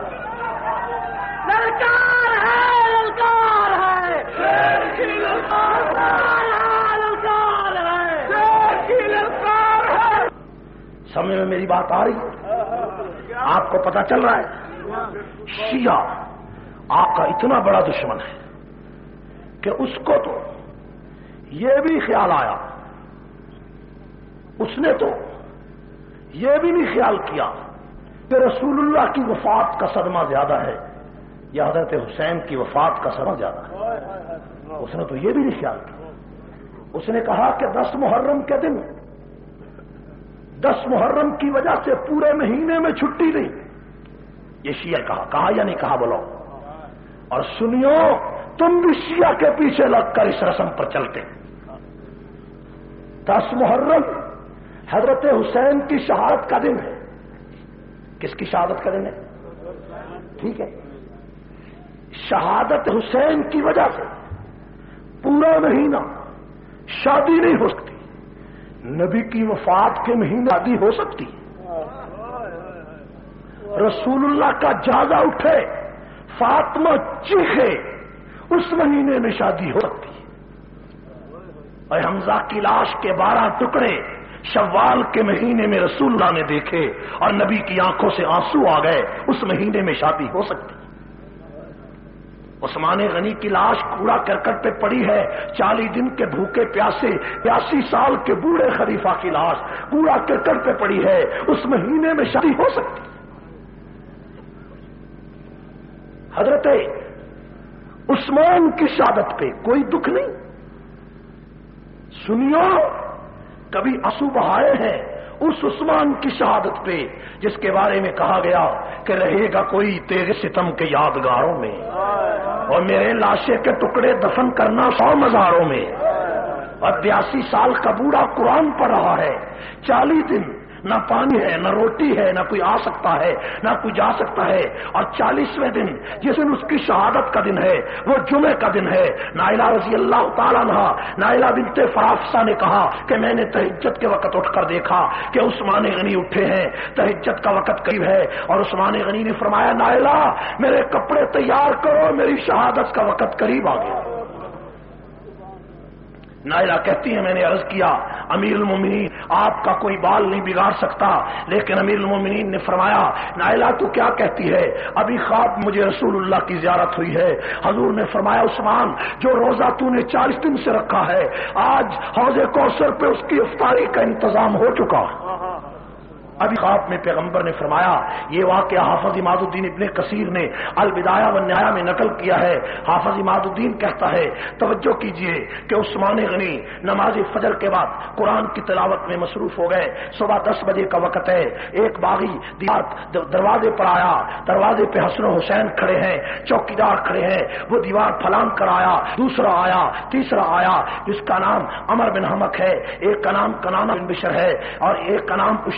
Speaker 1: للکار ہے، للکار ہے، شیر کی للکار ہے، للکار ہے، شیر کی للکار ہے۔
Speaker 2: سمجھ میں میری بات آ رہی ہے؟ آپ کو پتا چل رہا ہے شیعہ آپ کا اتنا بڑا دشمن ہے کہ اس کو تو یہ بھی خیال آیا، اس نے تو یہ بھی نہیں خیال کیا کہ رسول اللہ کی وفات کا صدمہ زیادہ ہے یا حضرت حسین کی وفات کا صدمہ زیادہ ہے، اس نے تو یہ بھی نہیں خیال کیا۔ اس نے کہا کہ دس محرم کے دن، دس محرم کی وجہ سے پورے مہینے میں چھٹی نہیں، یہ شیعہ کہا کہا یا نہیں کہا بولو؟ اور سنیو، تم بھی شیعہ کے پیچھے لگ کر اس رسم پر چلتے۔ دس محرم حضرت حسین کی شہادت کا دن ہے۔ کس کی شہادت کا دن ہے؟ ٹھیک ہے، شہادت حسین کی وجہ سے پورا مہینہ شادی نہیں ہو سکتی، نبی کی وفات کے مہینے شادی ہو سکتی، رسول اللہ کا جازا اٹھے، فاطمہ چیخے، اس مہینے میں شادی ہو سکتی ہے۔ اور حمزہ کی لاش کے بارہ ٹکڑے شوال کے مہینے میں رسول اللہ نے دیکھے اور نبی کی آنکھوں سے آنسو آ گئے، اس مہینے میں شادی ہو سکتی۔ عثمان غنی کی لاش کوڑا کرکٹ پہ پڑی ہے، چالیس دن کے بھوکے پیاسے بیاسی سال کے بوڑھے خلیفہ کی لاش کوڑا کرکٹ پہ پڑی ہے، اس مہینے میں شادی ہو سکتی۔ حضرت عثمان کی شہادت پہ کوئی دکھ نہیں، سنیو، کبھی آنسو بہائے ہیں اس عثمان کی شہادت پہ جس کے بارے میں کہا گیا کہ رہے گا کوئی تیرے ستم کے یادگاروں میں، اور میرے لاشے کے ٹکڑے دفن کرنا سو مزاروں میں۔ اور بیاسی سال کا بوڑھا قرآن پڑھ رہا ہے، چالیس دن نہ پانی ہے، نہ روٹی ہے، نہ کوئی آ سکتا ہے، نہ کوئی جا سکتا ہے، اور چالیسویں دن جس دن اس کی شہادت کا دن ہے وہ جمعے کا دن ہے۔ نائلہ رضی اللہ تعالیٰ عنہ، نائلہ بنت فرافسہ نے کہا کہ میں نے تہجد کے وقت اٹھ کر دیکھا کہ عثمان غنی اٹھے ہیں، تہجد کا وقت قریب ہے، اور عثمان غنی نے فرمایا نائلہ میرے کپڑے تیار کرو، میری شہادت کا وقت قریب آ گیا۔ نائلہ کہتی ہے میں نے عرض کیا امیر المومنین آپ کا کوئی بال نہیں بگاڑ سکتا، لیکن امیر المومنین نے فرمایا نائلہ تو کیا کہتی ہے؟ ابھی خواب مجھے رسول اللہ کی زیارت ہوئی ہے، حضور نے فرمایا عثمان جو روزہ تو نے چالیس دن سے رکھا ہے آج حوض کوثر پہ اس کی افطاری کا انتظام ہو چکا۔ ابھی خواب میں پیغمبر نے فرمایا، یہ واقعہ حافظ عماد الدین ابن کثیر نے البدایہ والنہایہ میں نقل کیا ہے۔ حافظ عماد الدین کہتا ہے توجہ کیجئے کہ عثمان غنی نماز فجر کے بعد قرآن کی تلاوت میں مصروف ہو گئے، صبح دس بجے کا وقت ہے، ایک باغی دیوار دروازے پر آیا، دروازے پہ حسن و حسین کھڑے ہیں، چوکیدار کھڑے ہیں، وہ دیوار پھلانگ کر آیا، دوسرا آیا، تیسرا آیا، جس کا نام عمر بن حمق ہے، ایک کا نام کنانہ بن بشر ہے اور ایک کا نام اشتر نخی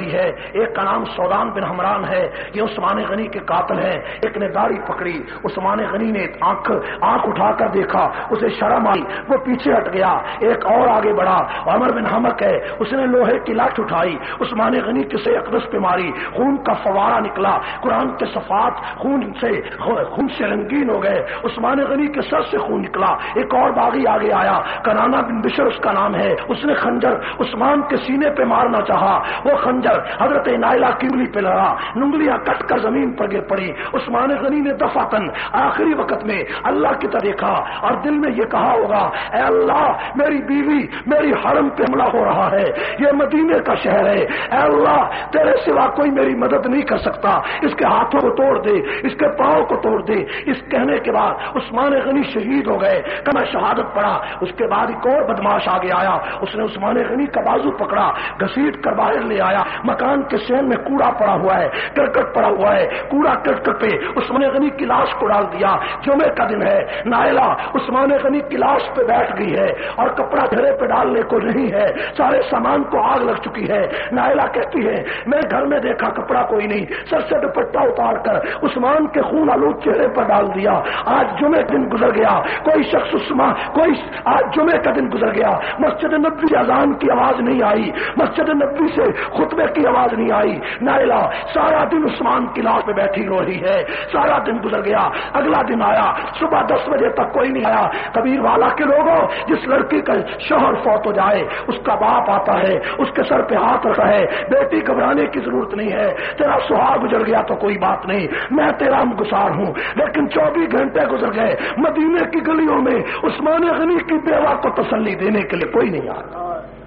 Speaker 2: رکھی ہے، ایک کا نام سودان بن حمران ہے، یہ عثمان غنی کے قاتل ہیں۔ ایک نے داڑھی پکڑی، عثمان غنی نے آنکھ آنکھ اٹھا کر دیکھا، اسے شرم آئی، وہ پیچھے ہٹ گیا۔ ایک اور آگے بڑھا، عمر بن حمق ہے، اس نے لوہے کی لاٹھ اٹھائی، عثمان غنی کسے اقدس پہ ماری، خون کا فوارہ نکلا، قرآن کے صفحات خون سے خون سے رنگین ہو گئے، عثمان غنی کے سر سے خون نکلا۔ ایک اور باغی آگے آیا، کنانا بن بشر اس کا نام ہے، اس نے خنجر عثمان کے سینے پہ مارنا چاہا، وہ خنجر حضرت نائلہ کی انگلی پہ لڑا، انگلیاں کٹ کر زمین پر گر پڑی۔ عثمان غنی نے دفعتاً آخری وقت میں اللہ کی طرف دیکھا اور دل میں یہ کہا ہوگا، اے اللہ میری بیوی میری حرم پہ حملہ ہو رہا ہے، یہ مدینے کا شہر ہے، اے اللہ تیرے سوا کوئی میری مدد نہیں کر سکتا، اس کے ہاتھوں کو توڑ دے، اس کے پاؤں کو توڑ دے۔ اس کہنے کے بعد عثمان غنی شہید ہو گئے، کما شہادت پڑا۔ اس کے بعد ایک اور بدماش آگے آیا، اس نے عثمان غنی کا بازو پکڑا، گھسیٹ کر باہر لے آیا۔ مکان کے سین میں کوڑا پڑا ہوا ہے، کرکٹ پڑا ہوا ہے، کوڑا کرکٹ پہ عثمان غنی کی لاش کو ڈال دیا۔ جمعے کا دن ہے، نائلہ عثمان غنی کی لاش پہ بیٹھ گئی ہے اور کپڑا گھرے پہ ڈالنے کو نہیں ہے، سارے سامان کو آگ لگ چکی ہے۔ نائلہ کہتی ہے میں گھر میں دیکھا کپڑا کوئی نہیں، سر سے دوپٹہ اتار کر عثمان کے خون آلود چہرے پر ڈال دیا۔ آج جمعے کا دن گزر گیا، کوئی شخص عثمان کوئی آج جمعے کا دن گزر گیا، مسجد نبوی سے اذان کی آواز نہیں آئی، مسجد نبوی سے خطبے کی آواز نہیں آئی۔ نائلہ سارا دن عثمان کی لاش پہ بیٹھی رو رہی ہے۔ سارا دن گزر گیا، اگلا دن آیا، صبح دس بجے تک کوئی نہیں آیا۔ کبیر والا کے لوگوں، جس لڑکی کا شوہر فوت ہو جائے اس کا باپ آتا ہے، اس کے سر پہ ہاتھ رکھتا ہے، بیٹی گھبرانے کی ضرورت نہیں ہے، تیرا سہاگ گزر گیا تو کوئی بات نہیں، میں تیرا ہمگسار ہوں۔ لیکن چوبیس گھنٹے گزر گئے، مدینے کی گلیوں میں عثمان غنی کی بیوہ کو تسلی دینے کے لیے کوئی نہیں آتا۔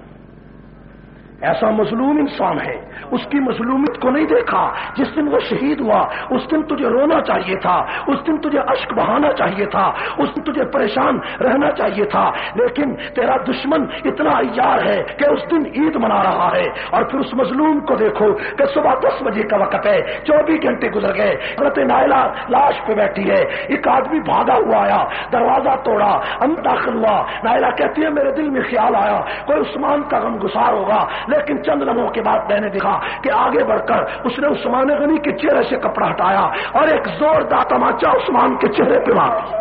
Speaker 2: ایسا مظلوم انسان ہے، اس کی مظلومیت کو نہیں دیکھا۔ جس دن وہ شہید ہوا اس دن تجھے رونا چاہیے تھا، اس دن تجھے اشک بہانا چاہیے تھا، اس دن تجھے پریشان رہنا چاہیے تھا، لیکن تیرا دشمن اتنا عیار ہے کہ اس دن عید منا رہا ہے۔ اور پھر اس مظلوم کو دیکھو کہ صبح دس بجے کا وقت ہے، چوبیس گھنٹے گزر گئے، حضرت نائلہ لاش پہ بیٹھی ہے، ایک آدمی بھاگا ہوا آیا، دروازہ توڑا، اندر داخل ہوا۔ نائلہ کہتی ہے میرے دل میں خیال آیا کوئی عثمان کا غم گسار ہوگا، لیکن چند لمحوں کے بعد میں نے دیکھا کہ آگے بڑھ کر اس نے عثمان غنی کے چہرے سے کپڑا ہٹایا اور ایک زوردار تماچا عثمان کے چہرے پہ مارا۔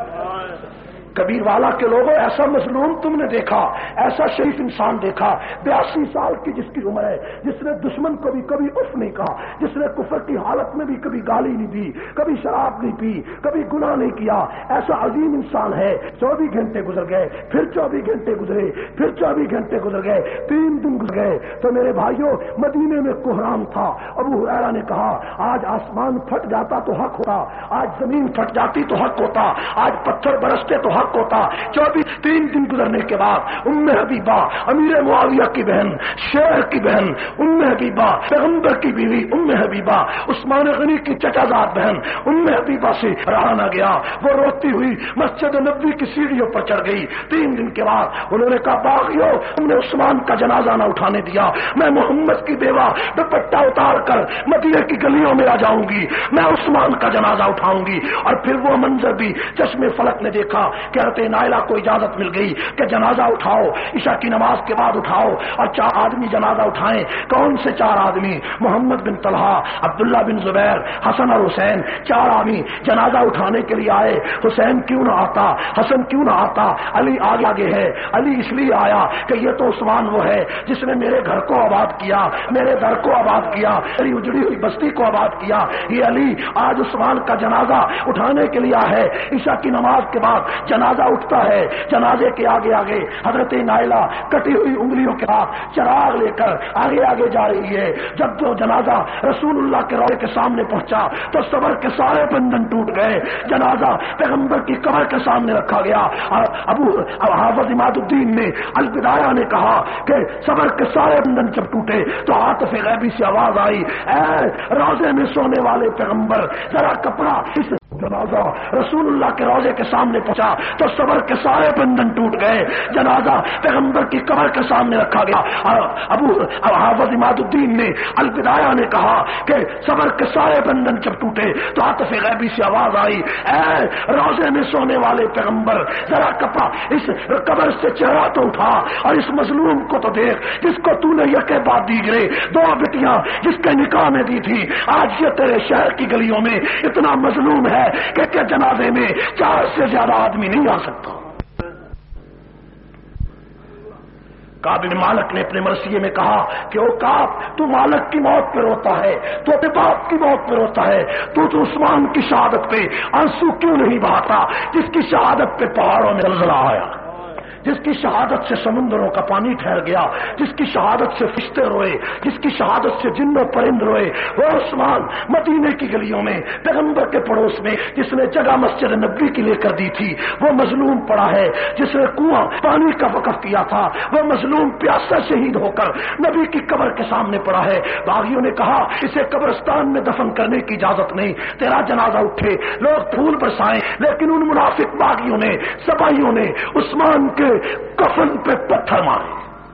Speaker 2: کبیر والا کے لوگوں، ایسا مظلوم تم نے دیکھا، ایسا شریف انسان دیکھا، بیاسی سال کی جس کی عمر ہے، جس نے دشمن کو بھی کبھی اف نہیں کہا، جس نے کفر کی حالت میں بھی کبھی گالی نہیں دی، کبھی شراب نہیں پی، کبھی گناہ نہیں کیا، ایسا عظیم انسان ہے۔ چوبیس گھنٹے گزر گئے، پھر چوبیس گھنٹے گزرے، پھر چوبیس گھنٹے گزر گئے، تین دن گزر گئے تو میرے بھائیوں مدینے میں کوہرام تھا۔ ابو ہریرہ نے کہا آج آسمان پھٹ جاتا تو حق ہوتا، آج زمین پھٹ جاتی تو حق ہوتا، آج پتھر برستے تو حق ہوتا۔ چوبیس تین دن گزرنے کے بعد ام حبیبہ امیر معاویہ کی بہن، شیخ کی بہن ام حبیبہ، پیغمبر کی بیوی ام حبیبہ، عثمان غنی کی چچا زاد بہن ام حبیبہ سے رہا نہ گیا، وہ روتی ہوئی مسجد نبوی کی سیڑھیوں پر چڑھ گئی۔ تین دن کے بعد انہوں نے کہا باغیوں تم نے عثمان کا جنازہ نہ اٹھانے دیا، میں محمد کی بیوہ دوپٹہ اتار کر مدینے کی گلیوں میں آ جاؤں گی، میں عثمان کا جنازہ اٹھاؤں گی۔ اور پھر وہ منظر بھی چشم فلک نے دیکھا کہ حضرت نائلہ کو اجازت مل گئی کہ جنازہ اٹھاؤ، عشاء کی نماز کے بعد اٹھاؤ، اور چار آدمی جنازہ اٹھائیں۔ کون سے چار آدمی؟ محمد بن طلحہ، عبداللہ بن زبیر، حسن اور حسین، چار آدمی جنازہ اٹھانے کے لیے آئے۔ حسین کیوں نہ آتا، حسن کیوں نہ آتا، علی آگے آگے ہے۔ علی اس لیے آیا کہ یہ تو عثمان وہ ہے جس نے میرے گھر کو آباد کیا، میرے در کو آباد کیا، میری اجڑی ہوئی بستی کو آباد کیا۔ یہ علی آج عثمان کا جنازہ اٹھانے کے لیے ہے۔ عشاء کی نماز کے بعد جنازہ اٹھتا ہے، جنازے کے آگے آگے حضرت نائلہ کٹی ہوئی انگلیوں کے ساتھ چراغ لے کر آگے آگے جا رہی ہے۔ جب جو جنازہ رسول اللہ کے روضے کے سامنے پہنچا تو صبر کے سارے بندھن ٹوٹ گئے، جنازہ پیغمبر کی قبر کے سامنے رکھا گیا۔ ابو حافظ عماد الدین نے البدایہ نے کہا کہ صبر کے سارے بندھن جب ٹوٹے تو عاطف غیبی سے آواز آئی، اے روضے میں سونے والے پیغمبر ذرا کپڑا اس جنازہ رسول اللہ کے روضے کے سامنے پہنچا تو صبر کے سارے بندھن ٹوٹ گئے. جنازہ پیغمبر کی قبر کے سامنے رکھا گیا. ابو حافظ عماد الدین نے البدایہ نے کہا کہ صبر کے سارے بندھن جب ٹوٹے تو عاطف غیبی سے آواز آئی، اے روضے میں سونے والے پیغمبر، ذرا کپڑا اس قبر سے چہرہ تو اٹھا اور اس مظلوم کو تو دیکھ جس کو تو نے یکے بعد دیگرے دو بیٹیاں جس کے نکاح میں دی تھی، آج یہ تیرے شہر کی گلیوں میں اتنا مظلوم ہے کہ کہ جنازے میں چار سے زیادہ آدمی نہیں آ سکتا. کعب بن مالک نے اپنے مرثیے میں کہا کہ او کعب، تو مالک کی موت پہ روتا ہے، تو اپنے باپ کی موت پہ روتا ہے، تو تو عثمان کی شہادت پہ آنسو کیوں نہیں بہاتا جس کی شہادت پہ پہاڑوں میں زلزلہ آیا، جس کی شہادت سے سمندروں کا پانی ٹھہر گیا، جس کی شہادت سے فرشتے روئے، جس کی شہادت سے جن و پرند روئے، وہ عثمان مدینے کی گلیوں میں پیغمبر کے پڑوس میں جس نے جگہ مسجد نبی کی لے کر دی تھی وہ مظلوم پڑا ہے. جس نے کنواں پانی کا وقف کیا تھا وہ مظلوم پیاسا شہید ہو کر نبی کی قبر کے سامنے پڑا ہے. باغیوں نے کہا اسے قبرستان میں دفن کرنے کی اجازت نہیں، تیرا جنازہ اٹھے، لوگ پھول برسائیں، لیکن ان منافق باغیوں نے سپاہیوں نے عثمان کے کفن پہ پتھر مارے.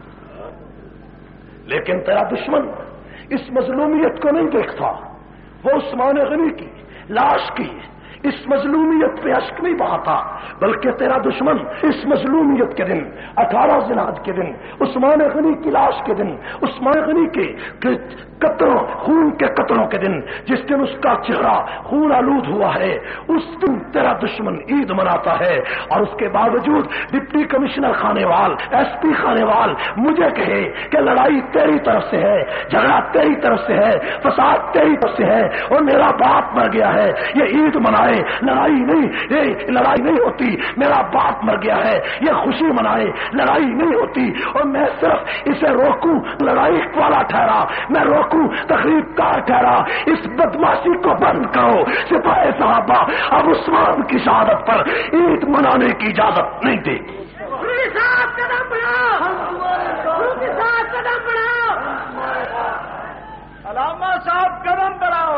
Speaker 2: لیکن تیرا دشمن اس مظلومیت کو نہیں دیکھتا، وہ عثمان غنی کی لاش کی اس مظلومیت پہ اشک نہیں بہاتا، بلکہ تیرا دشمن اس مظلومیت کے دن اٹھارہ ذوالحج کے دن عثمان غنی کی لاش کے دن عثمان غنی کے قطروں خون کے قطروں کے دن جس دن اس کا چہرہ خون آلود ہوا ہے اس دن تیرا دشمن عید مناتا ہے. اور اس کے باوجود ڈپٹی کمشنر خانے وال ایس پی خانے وال مجھے کہے کہ لڑائی تیری طرف سے ہے، جھگڑا تیری طرف سے ہے، فساد تیری طرف سے ہے اور میرا باپ مر گیا ہے، یہ عید منائے، لڑائی نہیں، یہ لڑائی نہیں ہوتی، میرا باپ مر گیا ہے یہ خوشی منائے، لڑائی نہیں ہوتی. اور میں صرف اسے روکوں لڑائی والا ٹھہرا، میں روکوں تقریب کار ٹھہرا، اس بدماشی کو بند کرو. سپاہی صحابہ اب عثمان کی شہادت پر عید منانے کی اجازت نہیں دے گی.
Speaker 1: قدم بڑھاؤ، قدم بڑھاؤ، علامہ صاحب قدم بڑھاؤ،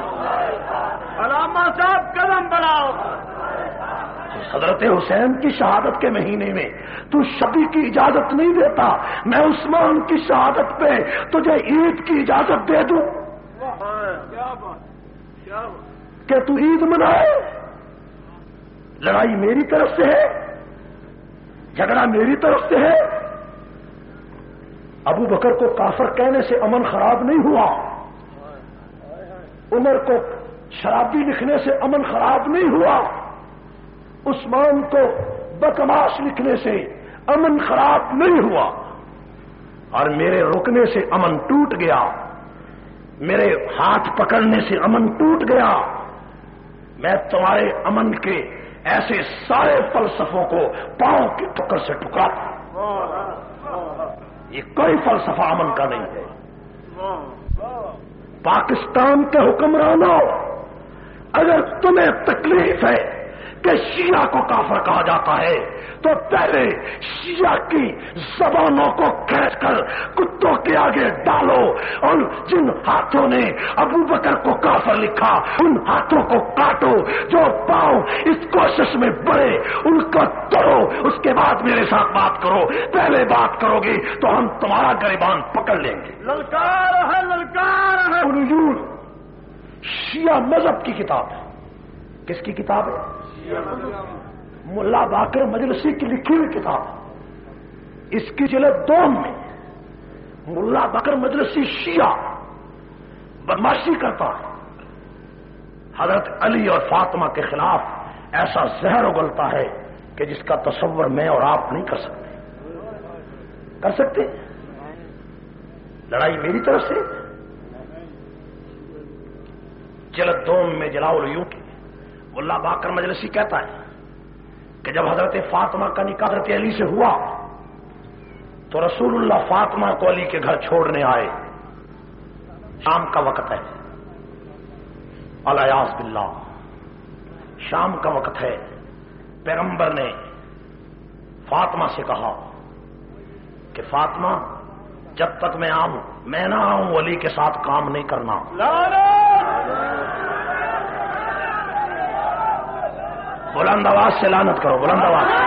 Speaker 1: علامہ صاحب قدم بڑھاؤ.
Speaker 2: حضرت حسین کی شہادت کے مہینے میں تو شادی کی اجازت نہیں دیتا، میں عثمان کی شہادت پہ تجھے عید کی اجازت دے دوں کہ تو عید منائے. لڑائی میری طرف سے ہے، جھگڑا میری طرف سے ہے. ابو بکر کو کافر کہنے سے امن خراب نہیں ہوا، عمر کو شرابی لکھنے سے امن خراب نہیں ہوا، عثمان کو بدماش لکھنے سے امن خراب نہیں ہوا. اور میرے روکنے سے امن ٹوٹ گیا، میرے ہاتھ پکڑنے سے امن ٹوٹ گیا. میں تمہارے امن کے ایسے سارے فلسفوں کو پاؤں کی ٹکر سے ٹکراتا ہوں. یہ کوئی فلسفہ امن کا نہیں ہے. پاکستان کے حکمرانوں، اگر تمہیں تکلیف ہے کہ شیعہ کو کافر کہا جاتا ہے تو پہلے شیعہ کی زبانوں کو کھینچ کر کتوں کے آگے ڈالو، اور جن ہاتھوں نے ابو بکر کو کافر لکھا ان ہاتھوں کو کاٹو. جو پاؤں اس کوشش میں بڑھے ان کو توڑو، اس کے بعد میرے ساتھ بات کرو. پہلے بات کرو گے تو ہم تمہارا گریبان پکڑ لیں گے.
Speaker 1: للکار ہے، للکار ہے.
Speaker 2: النجوم شیعہ مذہب کی کتاب ہے. کس کی کتاب ہے؟ ملا باقر مجلسی کی لکھی ہوئی کتاب. اس کی جلد دوم میں ملا باقر مجلسی شیعہ بدماشی کرتا ہے، حضرت علی اور فاطمہ کے خلاف ایسا زہر اگلتا ہے کہ جس کا تصور میں اور آپ نہیں کر سکتے. کر سکتے؟ لڑائی میری طرف سے. جلد دوم میں جلاؤ العیون کی ملا باقر مجلسی کہتا ہے کہ جب حضرت فاطمہ کا نکاح حضرت علی سے ہوا تو رسول اللہ فاطمہ کو علی کے گھر چھوڑنے آئے. شام کا وقت ہے، الیاذ باللہ شام کا وقت ہے. پیغمبر نے فاطمہ سے کہا کہ فاطمہ جب تک میں آؤں میں نہ آؤں علی کے ساتھ کام نہیں کرنا. بلند آواز سے لعنت کرو، بلند آواز سے۔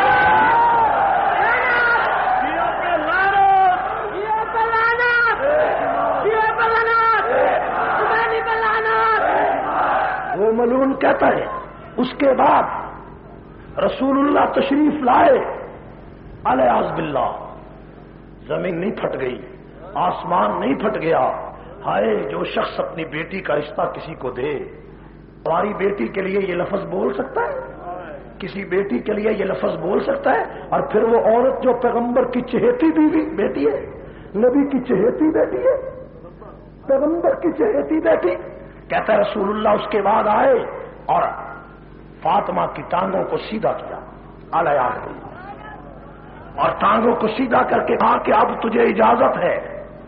Speaker 2: وہ ملعون کہتا ہے اس کے بعد رسول اللہ تشریف لائے، الیاذ باللہ، زمین نہیں پھٹ گئی، آسمان نہیں پھٹ گیا۔ ہائے جو شخص اپنی بیٹی کا رشتہ کسی کو دے، تمہاری بیٹی کے لیے یہ لفظ بول سکتا ہے؟ کسی بیٹی کے لیے یہ لفظ بول سکتا ہے؟ اور پھر وہ عورت جو پیغمبر کی چہیتی بیوی بیٹی ہے، نبی کی چہیتی بیٹی ہے، پیغمبر کی چہیتی بیٹی، کہتا ہے رسول اللہ اس کے بعد آئے اور فاطمہ کی ٹانگوں کو سیدھا کیا، الیاذ باللہ، اور ٹانگوں کو سیدھا کر کے کہا کہ اب تجھے اجازت ہے۔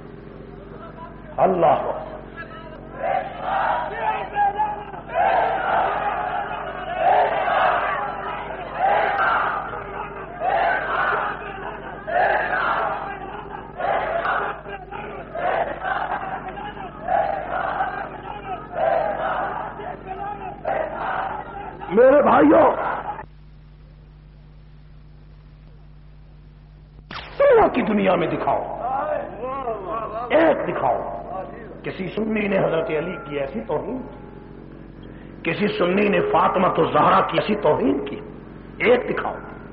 Speaker 2: اللہ میرے بھائیوں، اللہ کی دنیا میں دکھاؤ، ایک دکھاؤ، کسی سنی نے حضرت علی کی ایسی توہین، کسی سنی نے فاطمہ تو زہرا کی ایسی توہین کی، ایک دکھاؤ۔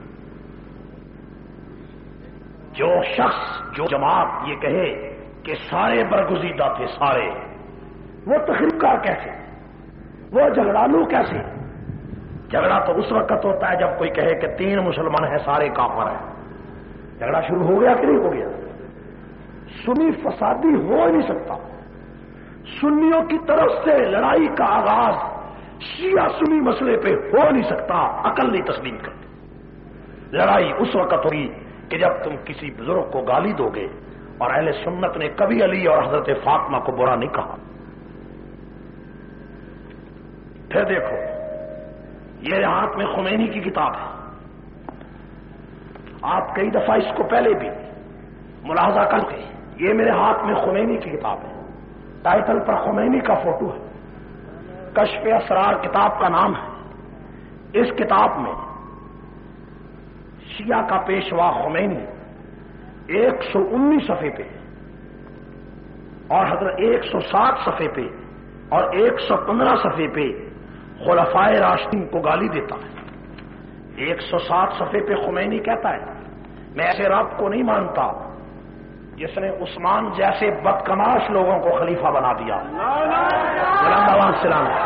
Speaker 2: جو شخص، جو جماعت یہ کہے کہ سارے برگزیدہ تھے، سارے، وہ تخریب کار کیسے، وہ جھگڑالو کیسے؟ جھگڑا تو اس وقت ہوتا ہے جب کوئی کہے کہ تین مسلمان ہیں، سارے کافر ہیں۔ جھگڑا شروع ہو گیا کہ نہیں ہو گیا؟ سنی فسادی ہو ہی نہیں سکتا۔ سنیوں کی طرف سے لڑائی کا آغاز شیعہ سنی مسئلے پہ ہو نہیں سکتا، عقل نہیں تسلیم کرتی۔ لڑائی اس وقت ہوگی کہ جب تم کسی بزرگ کو گالی دو گے، اور اہل سنت نے کبھی علی اور حضرت فاطمہ کو برا نہیں کہا۔ پھر دیکھو، یہ ہاتھ میں خمینی کی کتاب ہے، آپ کئی دفعہ اس کو پہلے بھی ملاحظہ کرتے ہیں، یہ میرے ہاتھ میں خمینی کی کتاب ہے، ٹائٹل پر خمینی کا فوٹو ہے، کشف اسرار کتاب کا نام ہے۔ اس کتاب میں شیعہ کا پیشوا خمینی ایک سو انیس صفحے پہ اور حضرت ایک سو سات صفحے پہ اور ایک سو پندرہ صفحے پہ خلفائے راشدین کو گالی دیتا ہے۔ ایک سو سات صفحے پہ خمینی کہتا ہے، میں ایسے رب کو نہیں مانتا جس نے عثمان جیسے بدکماش لوگوں کو خلیفہ بنا دیا۔ بلند آواز سے لانا۔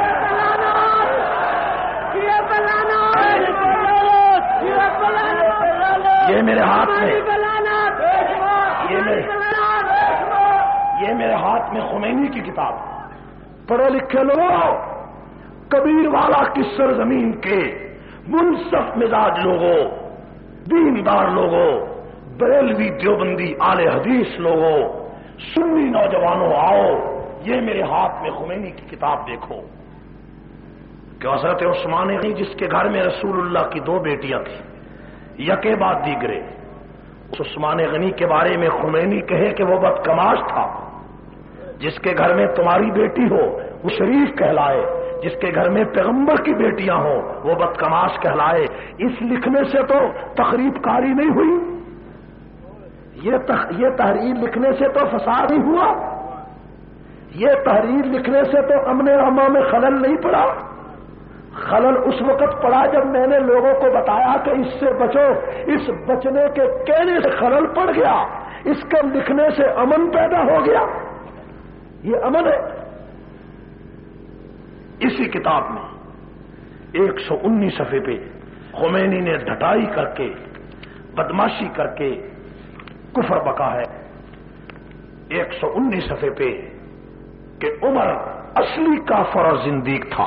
Speaker 2: یہ میرے ہاتھ میں یہ میرے یہ میرے ہاتھ میں خمینی کی کتاب، پڑھے لکھے لوگوں، کبیر والا کی سرزمین کے منصف مزاج لوگوں، دیندار لوگوں، بریلوی دیوبندی اہل حدیث لوگوں، سنی نوجوانوں، آؤ یہ میرے ہاتھ میں خمینی کی کتاب دیکھو کہ حضرت عثمان غنی جس کے گھر میں رسول اللہ کی دو بیٹیاں تھیں، یکے بعد دیگرے، اس عثمان غنی کے بارے میں خمینی کہے کہ وہ بدکماش تھا۔ جس کے گھر میں تمہاری بیٹی ہو وہ شریف کہلائے، جس کے گھر میں پیغمبر کی بیٹیاں ہوں وہ بدکماش کہلائے۔ اس لکھنے سے تو تخریب کاری نہیں ہوئی، یہ تخ... یہ تحریر لکھنے سے تو فساد نہیں ہوا، یہ تحریر لکھنے سے تو امن عامہ میں خلل نہیں پڑا۔ خلل اس وقت پڑا جب میں نے لوگوں کو بتایا کہ اس سے بچو، اس بچنے کے کہنے سے خلل پڑ گیا، اس کے لکھنے سے امن پیدا ہو گیا۔ یہ امن ہے۔ اسی کتاب میں ایک سو انیس صفحے پہ خمینی نے ڈھٹائی کر کے، بدماشی کر کے کفر بکا ہے۔ ایک سو انیس صفحے پہ کہ عمر اصلی کافر اور زندیق تھا۔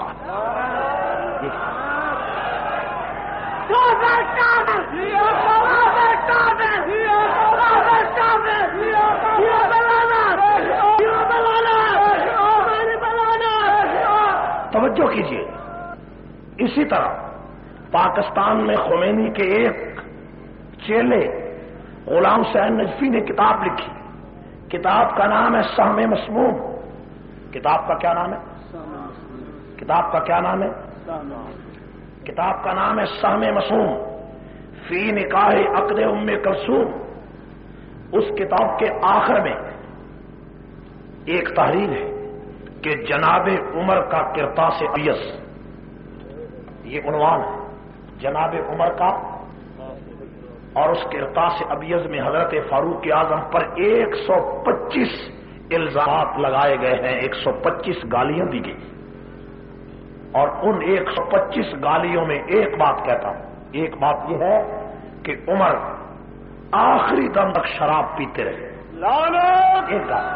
Speaker 2: توجہ کیجیے، اسی طرح پاکستان میں خمینی کے ایک چیلے غلام حسین نجفی نے کتاب لکھی، کتاب کا نام ہے سہم مسموم۔ کتاب کا کیا نام ہے؟ کتاب کا کیا نام ہے؟ کتاب کا نام ہے سہم مسوم فی نکاح عقد ام کلثوم۔ اس کتاب کے آخر میں ایک تحریر ہے کہ جناب عمر کا قرطاس ابیض، یہ عنوان ہے، جناب عمر کا، اور اس قرطاس ابیض میں حضرت فاروق اعظم پر ایک سو پچیس الزامات لگائے گئے ہیں، ایک سو پچیس گالیاں دی گئی، اور ان ایک سو پچیس گالیوں میں ایک بات کہتا ہوں، ایک بات یہ ہے کہ عمر آخری دم تک شراب پیتے رہے۔ لعنت! ایک بات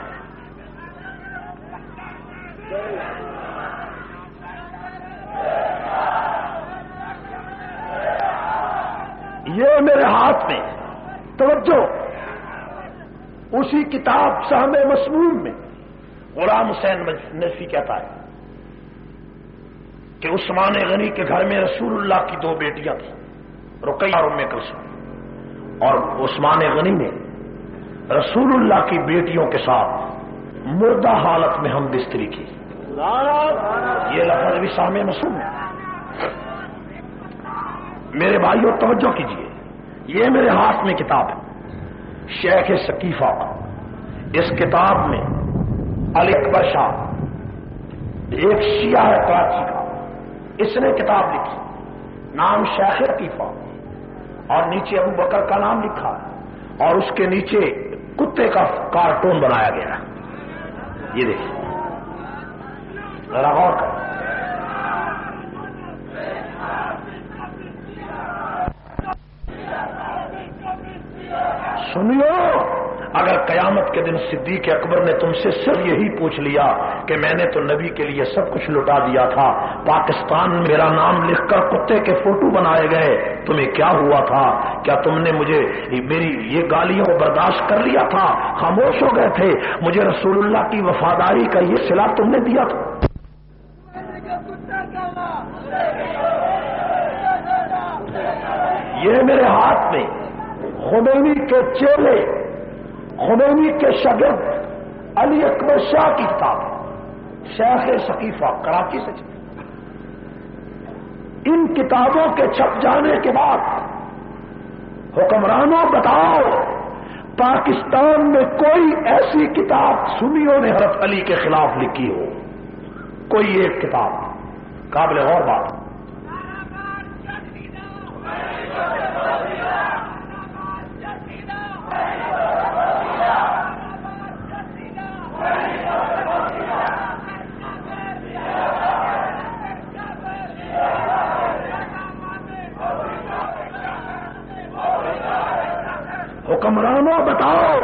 Speaker 2: یہ میرے ہاتھ میں، توجہ، اسی کتاب سہم مسموم میں غلام حسین نجفی کہتا ہے کہ عثمان غنی کے گھر میں رسول اللہ کی دو بیٹیاں تھیں، رقیہ اور ام کلثوم، اور عثمان غنی نے رسول اللہ کی بیٹیوں کے ساتھ مردہ حالت میں ہم بستری کی۔ یہ لفظ بھی سہم مسموم ہے۔ میرے بھائیوں توجہ کیجیے، یہ میرے ہاتھ میں کتاب ہے، شیخ ثقیفہ، اس کتاب میں علی اکبر شاہ ایک شیعہ ہے کراچی کا، اس نے کتاب لکھی، نام شیخ ثقیفہ، اور نیچے ابو بکر کا نام لکھا، اور اس کے نیچے کتے کا کارٹون بنایا گیا ہے۔ یہ دیکھیے، ذرا غور کریں۔ سنیو، اگر قیامت کے دن صدیق اکبر نے تم سے صرف یہی پوچھ لیا کہ میں نے تو نبی کے لیے سب کچھ لٹا دیا تھا، پاکستان میں میرا نام لکھ کر کتے کے فوٹو بنائے گئے، تمہیں کیا ہوا تھا؟ کیا تم نے مجھے میری یہ گالیوں کو برداشت کر لیا تھا؟ خاموش ہو گئے تھے؟ مجھے رسول اللہ کی وفاداری کا یہ صلہ تم نے دیا تھا؟ یہ میرے ہاتھ میں خمینی کے چیلے، خمینی کے شاگرد علی اکبر شاہ کی کتاب شیخ ثقیفہ، کراچی سے چھپی۔ ان کتابوں کے چھپ جانے کے بعد حکمرانوں بتاؤ، پاکستان میں کوئی ایسی کتاب سنیوں نے حضرت علی کے خلاف لکھی ہو؟ کوئی ایک کتاب قابل غور بات۔ حکمرانوں بتاؤ،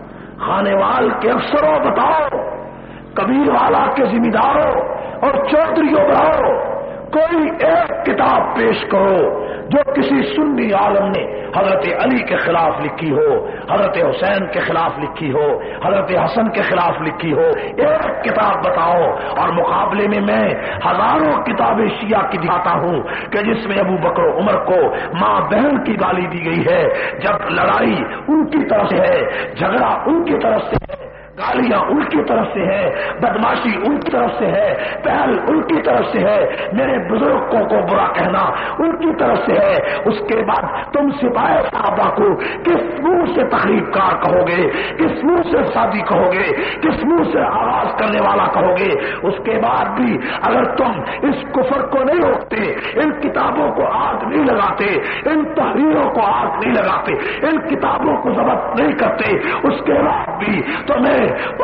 Speaker 2: خانے وال کے افسروں بتاؤ، کبیر والا کے ذمہ داروں اور چودھریوں بتاؤ، کوئی ایک کتاب پیش کرو جو کسی سنی عالم نے حضرت علی کے خلاف لکھی ہو، حضرت حسین کے خلاف لکھی ہو، حضرت حسن کے خلاف لکھی ہو، ایک کتاب بتاؤ۔ اور مقابلے میں میں ہزاروں کتابیں شیعہ کی دکھاتا ہوں کہ جس میں ابو بکر و عمر کو ماں بہن کی گالی دی گئی ہے، جب لڑائی ان کی طرف سے ہے، جھگڑا ان کی طرف سے ہے، گالیاں ان کی طرف سے ہے، بدماشی ان کی طرف سے ہے، پہل ان کی طرف سے ہے، میرے بزرگوں کو برا کہنا ان کی طرف سے ہے۔ اس کے بعد تم سپاہی صحابہ کو کس منہ سے تخریب کار کہو گے، کس منہ سے شادی کہو گے، کس منہ سے آواز کرنے والا کہو گے؟ اس کے بعد بھی اگر تم اس کفر کو نہیں روکتے، ان کتابوں کو آگ نہیں لگاتے، ان تحریروں کو آگ نہیں لگاتے، ان کتابوں کو ضبط نہیں کرتے، اس کے بعد بھی تمہیں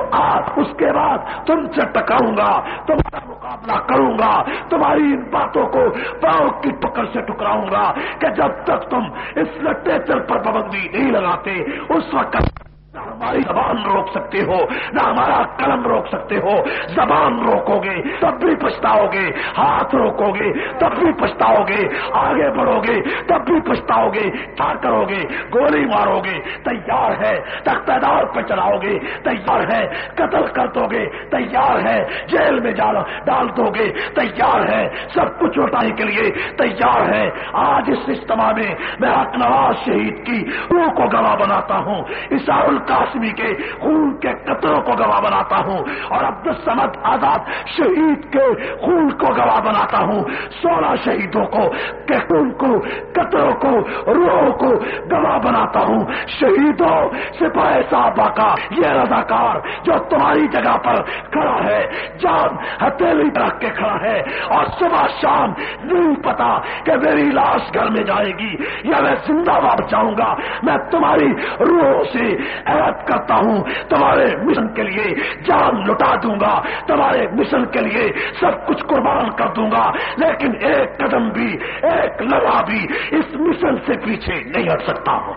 Speaker 2: آج اس کے بعد تم سے ٹکراؤں گا، تمہارا مقابلہ کروں گا، تمہاری ان باتوں کو پاؤں کی پکڑ سے ٹکراؤں گا کہ جب تک تم اس لٹریچر پر پابندی نہیں لگاتے اس وقت نہ ہماری زبان روک سکتے ہو، نہ ہمارا قلم روک سکتے ہو۔ زبان روکو گے تب بھی پچھتاؤ گے، ہاتھ روکو گے تب بھی پچھتاؤ گے، آگے بڑھو گے تب بھی پچھتاؤ گے، کیا کرو گے؟ گولی مارو گے تیار ہے، تختہ دار پہ چلاؤ گے تیار ہے، قتل کر دو گے تیار ہے، جیل میں ڈال دو گے تیار ہے، سب کچھ لوٹانے کے لیے تیار ہے۔ آج اس اجتماع میں میں حق نواز شہید کی روح کو گواہ بناتا ہوں، عیسیٰ کا ہاشمی کے خون کے قطروں کو گواہ بناتا ہوں اور عبد الصمد آزاد شہید کے خون کو گواہ بناتا ہوں، سولہ شہیدوں کو کے خون کو، قطروں کو، روحوں کو گواہ بناتا ہوں۔ شہیدوں، سپاہی صحابہ کا یہ رضاکار جو تمہاری جگہ پر کھڑا ہے، جان ہتھیلی رکھ کے کھڑا ہے اور صبح شام نہیں پتا کہ میری لاش گھر میں جائے گی یا میں زندہ واپس جاؤں گا، میں تمہاری روحوں سے عہد کرتا ہوں، تمہارے مشن کے لیے جان لٹا دوں گا، تمہارے مشن کے لیے سب کچھ قربان کر دوں گا، لیکن ایک قدم بھی، ایک لمحہ بھی اس مشن سے پیچھے نہیں ہٹ سکتا ہوں۔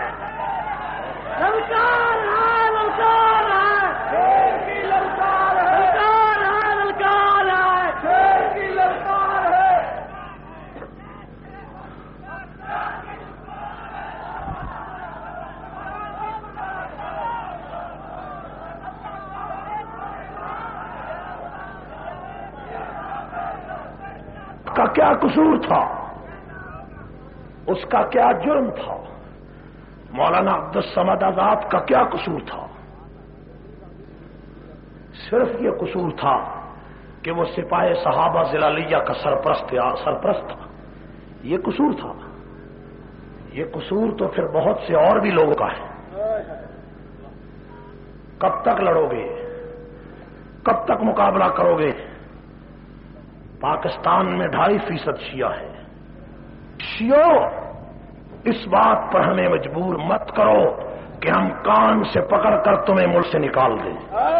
Speaker 1: للکار ہے، للکار ہے، شیر کی للکار ہے، للکار ہے، للکار ہے، شیر کی للکار ہے۔
Speaker 2: کا کیا قصور تھا، اس کا کیا جرم تھا، مولانا عبد الصمد آزاد کا کیا قصور تھا؟ صرف یہ قصور تھا کہ وہ سپاہی صحابہ ضلالیہ کا سرپرست سرپرست تھا، یہ قصور تھا۔ یہ قصور تو پھر بہت سے اور بھی لوگوں کا ہے۔ کب تک لڑو گے، کب تک مقابلہ کرو گے؟ پاکستان میں ڈھائی فیصد شیعہ ہے۔ شیعوں، اس بات پر ہمیں مجبور مت کرو کہ ہم کان سے پکڑ کر تمہیں ملک سے نکال دیں۔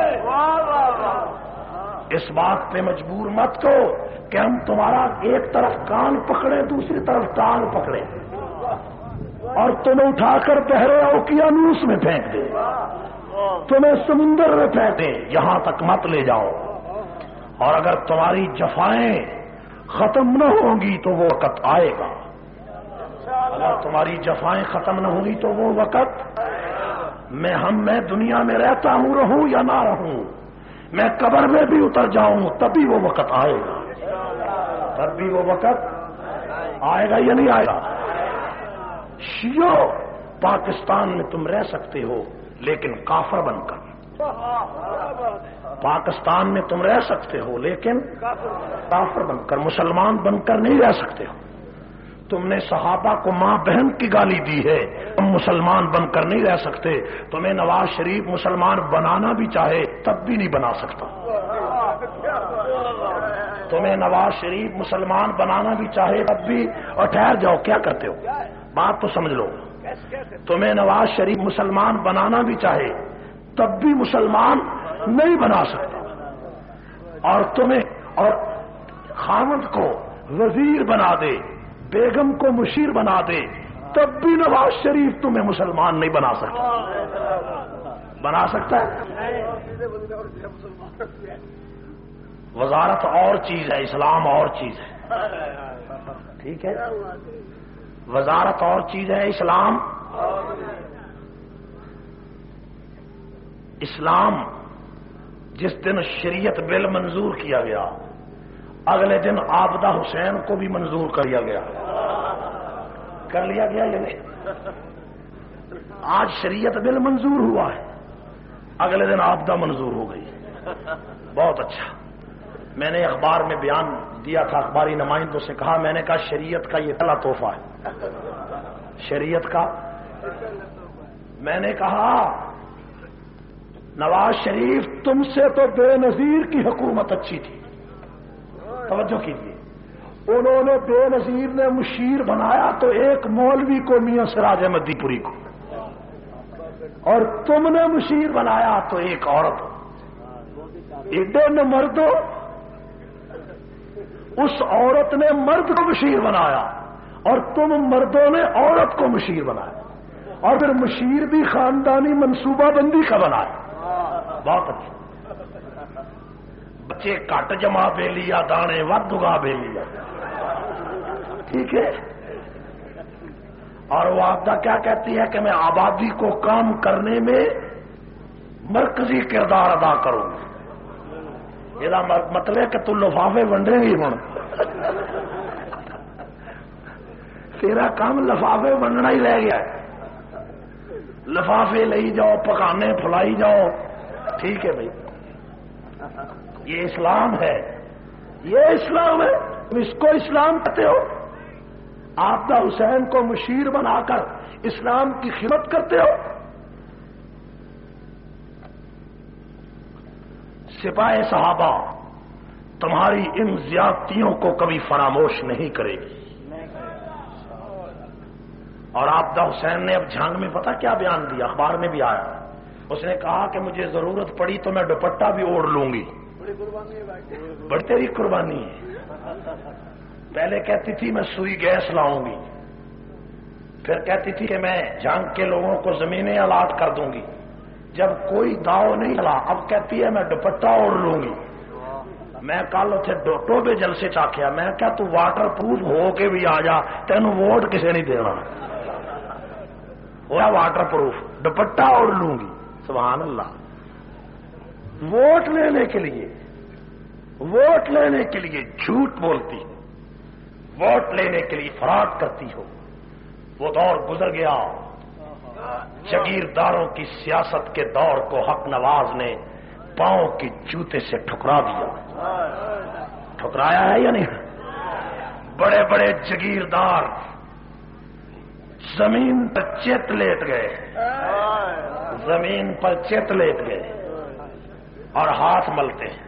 Speaker 2: اس بات پہ مجبور مت کرو کہ ہم تمہارا ایک طرف کان پکڑیں، دوسری طرف ٹانگ پکڑیں اور تمہیں اٹھا کر بحر اوقیانوس میں پھینک دیں، تمہیں سمندر میں پھینک دیں، یہاں تک مت لے جاؤ۔ اور اگر تمہاری جفائیں ختم نہ ہوں گی تو وہ وقت آئے گا، اگر تمہاری جفائیں ختم نہ ہوں گی تو وہ وقت، میں ہم میں دنیا میں رہتا ہوں، رہوں یا نہ رہوں، میں قبر میں بھی اتر جاؤں تبھی وہ وقت آئے گا، تب بھی وہ وقت آئے گا یا نہیں آئے گا؟ شیعوں، پاکستان میں تم رہ سکتے ہو لیکن کافر بن کر، پاکستان میں تم رہ سکتے ہو لیکن کافر بن کر، مسلمان بن کر نہیں رہ سکتے ہو۔ تم نے صحابہ کو ماں بہن کی گالی دی ہے، تم مسلمان بن کر نہیں رہ سکتے۔ تمہیں نواز شریف مسلمان بنانا بھی چاہے تب بھی نہیں بنا سکتا۔ تمہیں نواز شریف مسلمان بنانا بھی چاہے تب بھی، اور ٹھہر جاؤ، کیا کرتے ہو؟ بات تو سمجھ لو۔ تمہیں نواز شریف مسلمان بنانا بھی چاہے تب بھی مسلمان نہیں بنا سکتا، اور تمہیں اور خاوند کو وزیر بنا دے، بیگم کو مشیر بنا دے، تب بھی نواز شریف تمہیں مسلمان نہیں بنا سکتا۔ بنا سکتا ہے؟ وزارت اور چیز ہے، اسلام اور چیز ہے، ٹھیک ہے؟ وزارت اور چیز ہے، اسلام اسلام جس دن شریعت بل منظور کیا گیا، اگلے دن عابدہ حسین کو بھی منظور کر لیا گیا، کر لیا گیا یا نہیں؟ آج شریعت بل منظور ہوا ہے، اگلے دن عابدہ منظور ہو گئی، بہت اچھا۔ میں نے اخبار میں بیان دیا تھا، اخباری نمائندوں سے کہا، میں نے کہا شریعت کا یہ پہلا تحفہ ہے، شریعت کا۔ میں نے کہا نواز شریف تم سے تو بے نظیر کی حکومت اچھی تھی، توجہ کیجیے، انہوں نے بے نظیر نے مشیر بنایا تو ایک مولوی کو، میاں سراج احمدی پوری کو، اور تم نے مشیر بنایا تو ایک عورت، ایڈے نے مردوں، اس عورت نے مرد کو مشیر بنایا اور تم مردوں نے عورت کو مشیر بنایا، اور پھر مشیر بھی خاندانی منصوبہ بندی کا بنایا، بہت اچھا۔ بچے کٹ جما بے لیا، دانے ود اگا بے لیا، ٹھیک ہے۔ اور وہ آپ کا کیا کہتی ہے کہ میں آبادی کو کام کرنے میں مرکزی کردار ادا کروں، یہ مطلب ہے کہ تو لفافے ونڈے گی، ہوں تیرا کام لفافے ونڈنا ہی رہ گیا ہے، لفافے لئی جاؤ، پکانے پھلائی جاؤ، ٹھیک ہے بھائی، یہ اسلام ہے، یہ اسلام ہے، تم اس کو اسلام کہتے ہو؟ آبدہ حسین کو مشیر بنا کر اسلام کی خدمت کرتے ہو؟ سپاہ صحابہ تمہاری ان زیادتیوں کو کبھی فراموش نہیں کرے گی۔ اور آبدہ حسین نے اب جھانگ میں پتہ کیا بیان دیا، اخبار میں بھی آیا، اس نے کہا کہ مجھے ضرورت پڑی تو میں دوپٹہ بھی اوڑھ لوں گی۔ بڑی تیری قربانی ہے۔ پہلے کہتی تھی میں سوئی گیس لاؤں گی، پھر کہتی تھی کہ میں جھانگ کے لوگوں کو زمینیں الاٹ کر دوں گی، جب کوئی داؤ نہیں چلا اب کہتی ہے میں دوپٹہ اوڑھ لوں گی۔ میں کل اتنے ٹوبے جلسے چاکیا، میں کیا تو واٹر پروف ہو کے بھی آ جا، تینوں ووٹ کسے نہیں دینا، ہوا واٹر پروف، دوپٹہ اوڑھ لوں گی۔ سبحان اللہ۔ ووٹ لینے کے لیے ووٹ لینے کے لیے جھوٹ بولتی ہو، ووٹ لینے کے لیے فراڈ کرتی ہو۔ وہ دور گزر گیا، جگیرداروں کی سیاست کے دور کو حق نواز نے پاؤں کے جوتے سے ٹھکرا دیا۔ ٹھکرایا ہے یا نہیں؟ بڑے بڑے جگیردار زمین پر چت لیٹ گئے، زمین پر چت لیٹ گئے اور ہاتھ ملتے ہیں۔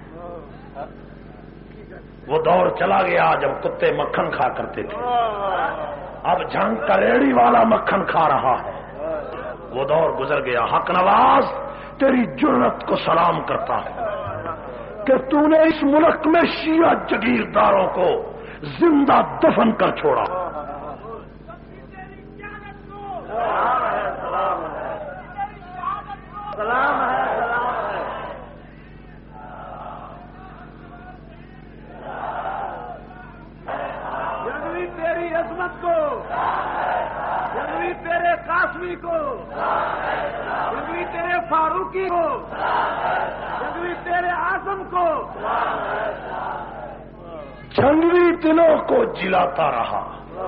Speaker 2: وہ دور چلا گیا جب کتے مکھن کھا کرتے تھے، اب جھنگ کا ریڑھی والا مکھن کھا رہا ہے۔ وہ دور گزر گیا۔ حق نواز تیری جرت کو سلام کرتا ہے کہ تو نے اس ملک میں شیعہ جگیرداروں کو زندہ دفن کر چھوڑا۔
Speaker 1: جنوی تیری عظمت کو، جنوی تیرے قاسمی کو، جنوی تیرے فاروقی کو، جنوی تیرے اعظم کو،
Speaker 2: جنگلی دلوں کو جلاتا رہا،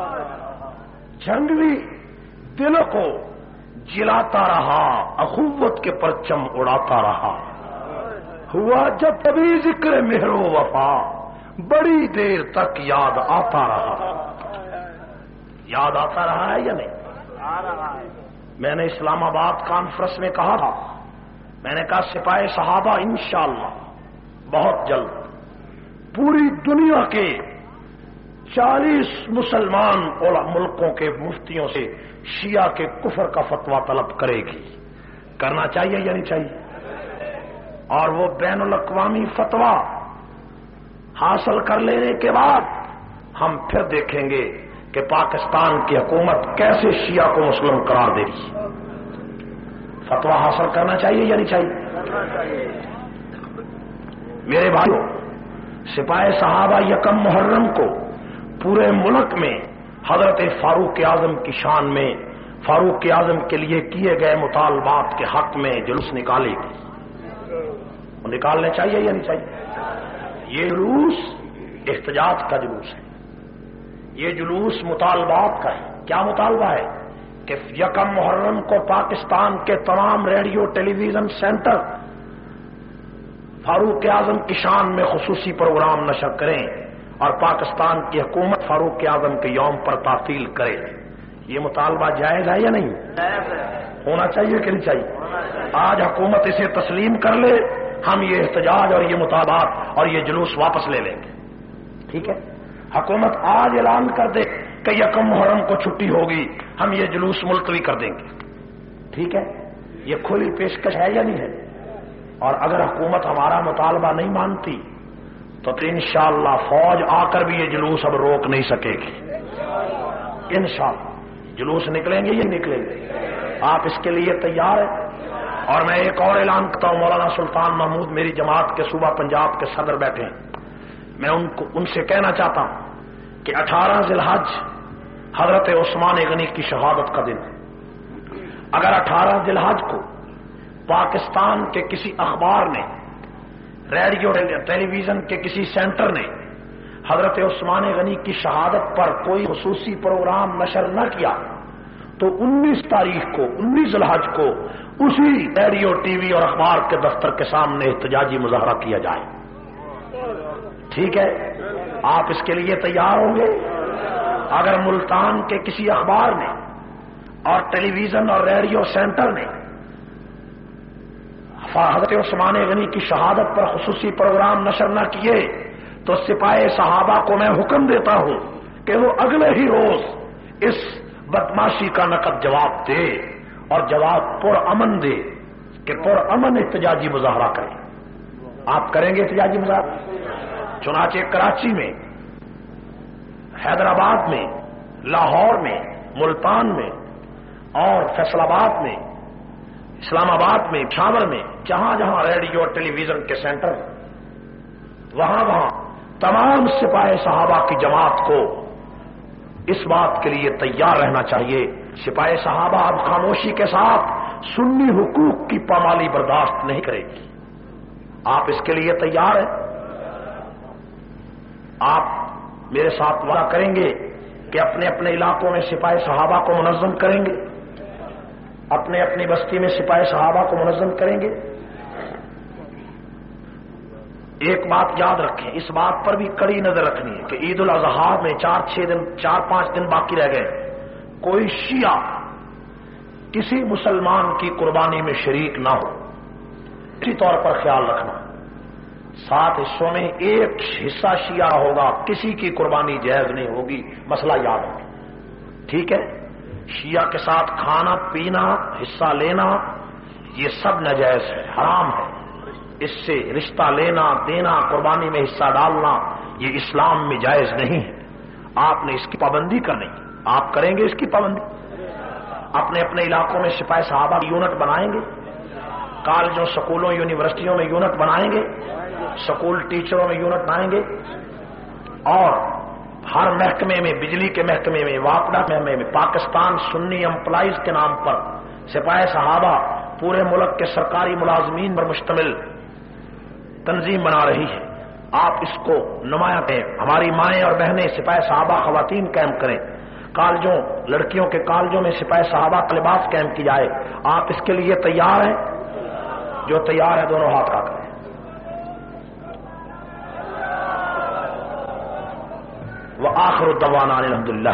Speaker 2: جنگلی دلوں کو جلاتا رہا، اخوت کے پرچم اڑاتا رہا۔ ہوا جب کبھی ذکر مہر و وفا، بڑی دیر تک یاد آتا رہا۔ یاد آتا رہا ہے یا نہیں؟ میں نے اسلام آباد کانفرنس میں کہا تھا، میں نے کہا سپاہ صحابہ انشاءاللہ بہت جلد پوری دنیا کے چالیس مسلمان ملکوں کے مفتیوں سے شیعہ کے کفر کا فتویٰ طلب کرے گی۔ کرنا چاہیے یا نہیں چاہیے؟ اور وہ بین الاقوامی فتویٰ حاصل کر لینے کے بعد ہم پھر دیکھیں گے کہ پاکستان کی حکومت کیسے شیعہ کو مسلم قرار دے گی۔ فتویٰ حاصل کرنا چاہیے یا نہیں چاہیے؟ میرے بھائیوں، سپاہ صحابہ یکم محرم کو پورے ملک میں حضرت فاروق اعظم کی شان میں فاروق اعظم کے لیے کیے گئے مطالبات کے حق میں جلوس نکالے گی۔ وہ نکالنے چاہیے یا نہیں چاہیے؟ یہ جلوس احتجاج کا جلوس ہے، یہ جلوس مطالبات کا ہے۔ کیا مطالبہ ہے؟ کہ یکم محرم کو پاکستان کے تمام radio television centre Farooq Azam کی شان میں خصوصی پروگرام نشر کریں اور پاکستان کی حکومت فاروق اعظم کے یوم پر تعطیل کرے۔ یہ مطالبہ جائز ہے یا نہیں؟ ہونا چاہیے کہ نہیں چاہیے؟ آج حکومت اسے تسلیم کر لے، ہم یہ احتجاج اور یہ مطالبات اور یہ جلوس واپس لے لیں گے، ٹھیک ہے؟ حکومت آج اعلان کر دے کہ یکم محرم کو چھٹی ہوگی، ہم یہ جلوس ملتوی کر دیں گے، ٹھیک ہے؟ یہ کھلی پیشکش ہے یا نہیں ہے؟ اور اگر حکومت ہمارا مطالبہ نہیں مانتی تو انشاءاللہ فوج آ کر بھی یہ جلوس اب روک نہیں سکے گی۔ انشاءاللہ جلوس نکلیں گے، یہ نکلیں گے۔ آپ اس کے لیے تیار ہیں؟ اور میں ایک اور اعلان کرتا ہوں، مولانا سلطان محمود میری جماعت کے صوبہ پنجاب کے صدر بیٹھے ہیں، میں ان کو ان سے کہنا چاہتا ہوں کہ اٹھارہ ذی الحج حضرت عثمان غنی کی شہادت کا دن ہے۔ اگر اٹھارہ ذی الحج کو پاکستان کے کسی اخبار نے، ریڈیو ٹیلی ویژن کے کسی سینٹر نے حضرت عثمان غنی کی شہادت پر کوئی خصوصی پروگرام نشر نہ کیا تو تو انیس تاریخ کو انیس ذوالحج کو اسی ریڈیو ٹی وی اور اخبار کے دفتر کے سامنے احتجاجی مظاہرہ کیا جائے۔ ٹھیک ہے، آپ اس کے لیے تیار ہوں گے؟ اگر ملتان کے کسی اخبار نے اور ٹیلی ویژن اور ریڈیو سینٹر نے حضرت عثمان غنی کی شہادت پر خصوصی پروگرام نشر نہ کیے تو سپاہی صحابہ کو میں حکم دیتا ہوں کہ وہ اگلے ہی روز اس بدماشی کا نقد جواب دے اور جواب پر امن دے کہ پر امن احتجاجی مظاہرہ کریں۔ آپ کریں گے احتجاجی مظاہرہ؟ چنانچہ کراچی میں، حیدرآباد میں، لاہور میں، ملتان میں اور فیصل آباد میں، اسلام آباد میں، پشاور میں، جہاں جہاں ریڈیو اور ٹیلی ویژن کے سینٹر، وہاں وہاں تمام سپاہی صحابہ کی جماعت کو اس بات کے لیے تیار رہنا چاہیے۔ سپاہی صحابہ اب خاموشی کے ساتھ سنی حقوق کی پامالی برداشت نہیں کرے گی۔ آپ اس کے لیے تیار ہیں؟ آپ میرے ساتھ وعدہ کریں گے کہ اپنے اپنے علاقوں میں سپاہی صحابہ کو منظم کریں گے، اپنے اپنی بستی میں سپاہی صحابہ کو منظم کریں گے؟ ایک بات یاد رکھیں، اس بات پر بھی کڑی نظر رکھنی ہے کہ عید الاضحیٰ میں چار چھ دن چار پانچ دن باقی رہ گئے، کوئی شیعہ کسی مسلمان کی قربانی میں شریک نہ ہو، اسی طور پر خیال رکھنا۔ سات حصوں میں ایک حصہ شیعہ ہوگا، کسی کی قربانی جائز نہیں ہوگی، مسئلہ یاد رکھیں، ٹھیک ہے؟ شیعہ کے ساتھ کھانا پینا، حصہ لینا، یہ سب ناجائز ہے، حرام ہے۔ اس سے رشتہ لینا دینا، قربانی میں حصہ ڈالنا، یہ اسلام میں جائز نہیں ہے۔ آپ نے اس کی پابندی کرنی، آپ کریں گے اس کی پابندی؟ اپنے اپنے علاقوں میں سپاہی صحابہ کی یونٹ بنائیں گے، کالجوں، سکولوں، یونیورسٹیوں میں یونٹ بنائیں گے، سکول ٹیچروں میں یونٹ بنائیں گے، اور ہر محکمے میں، بجلی کے محکمے میں، واپڈا محکمے میں، پاکستان سنی امپلائیز کے نام پر سپاہی صحابہ پورے ملک کے سرکاری ملازمین پر مشتمل تنظیم بنا رہی ہے۔ آپ اس کو نمایاں کریں، ہماری مائیں اور بہنیں سپاہی صحابہ خواتین قائم کریں، کالجوں، لڑکیوں کے کالجوں میں سپاہی صحابہ کا لباس قائم کی جائے۔ آپ اس کے لیے تیار ہیں؟ جو تیار ہے دونوں ہاتھ اٹھا کریں۔ وآخر دعوانا الحمدللہ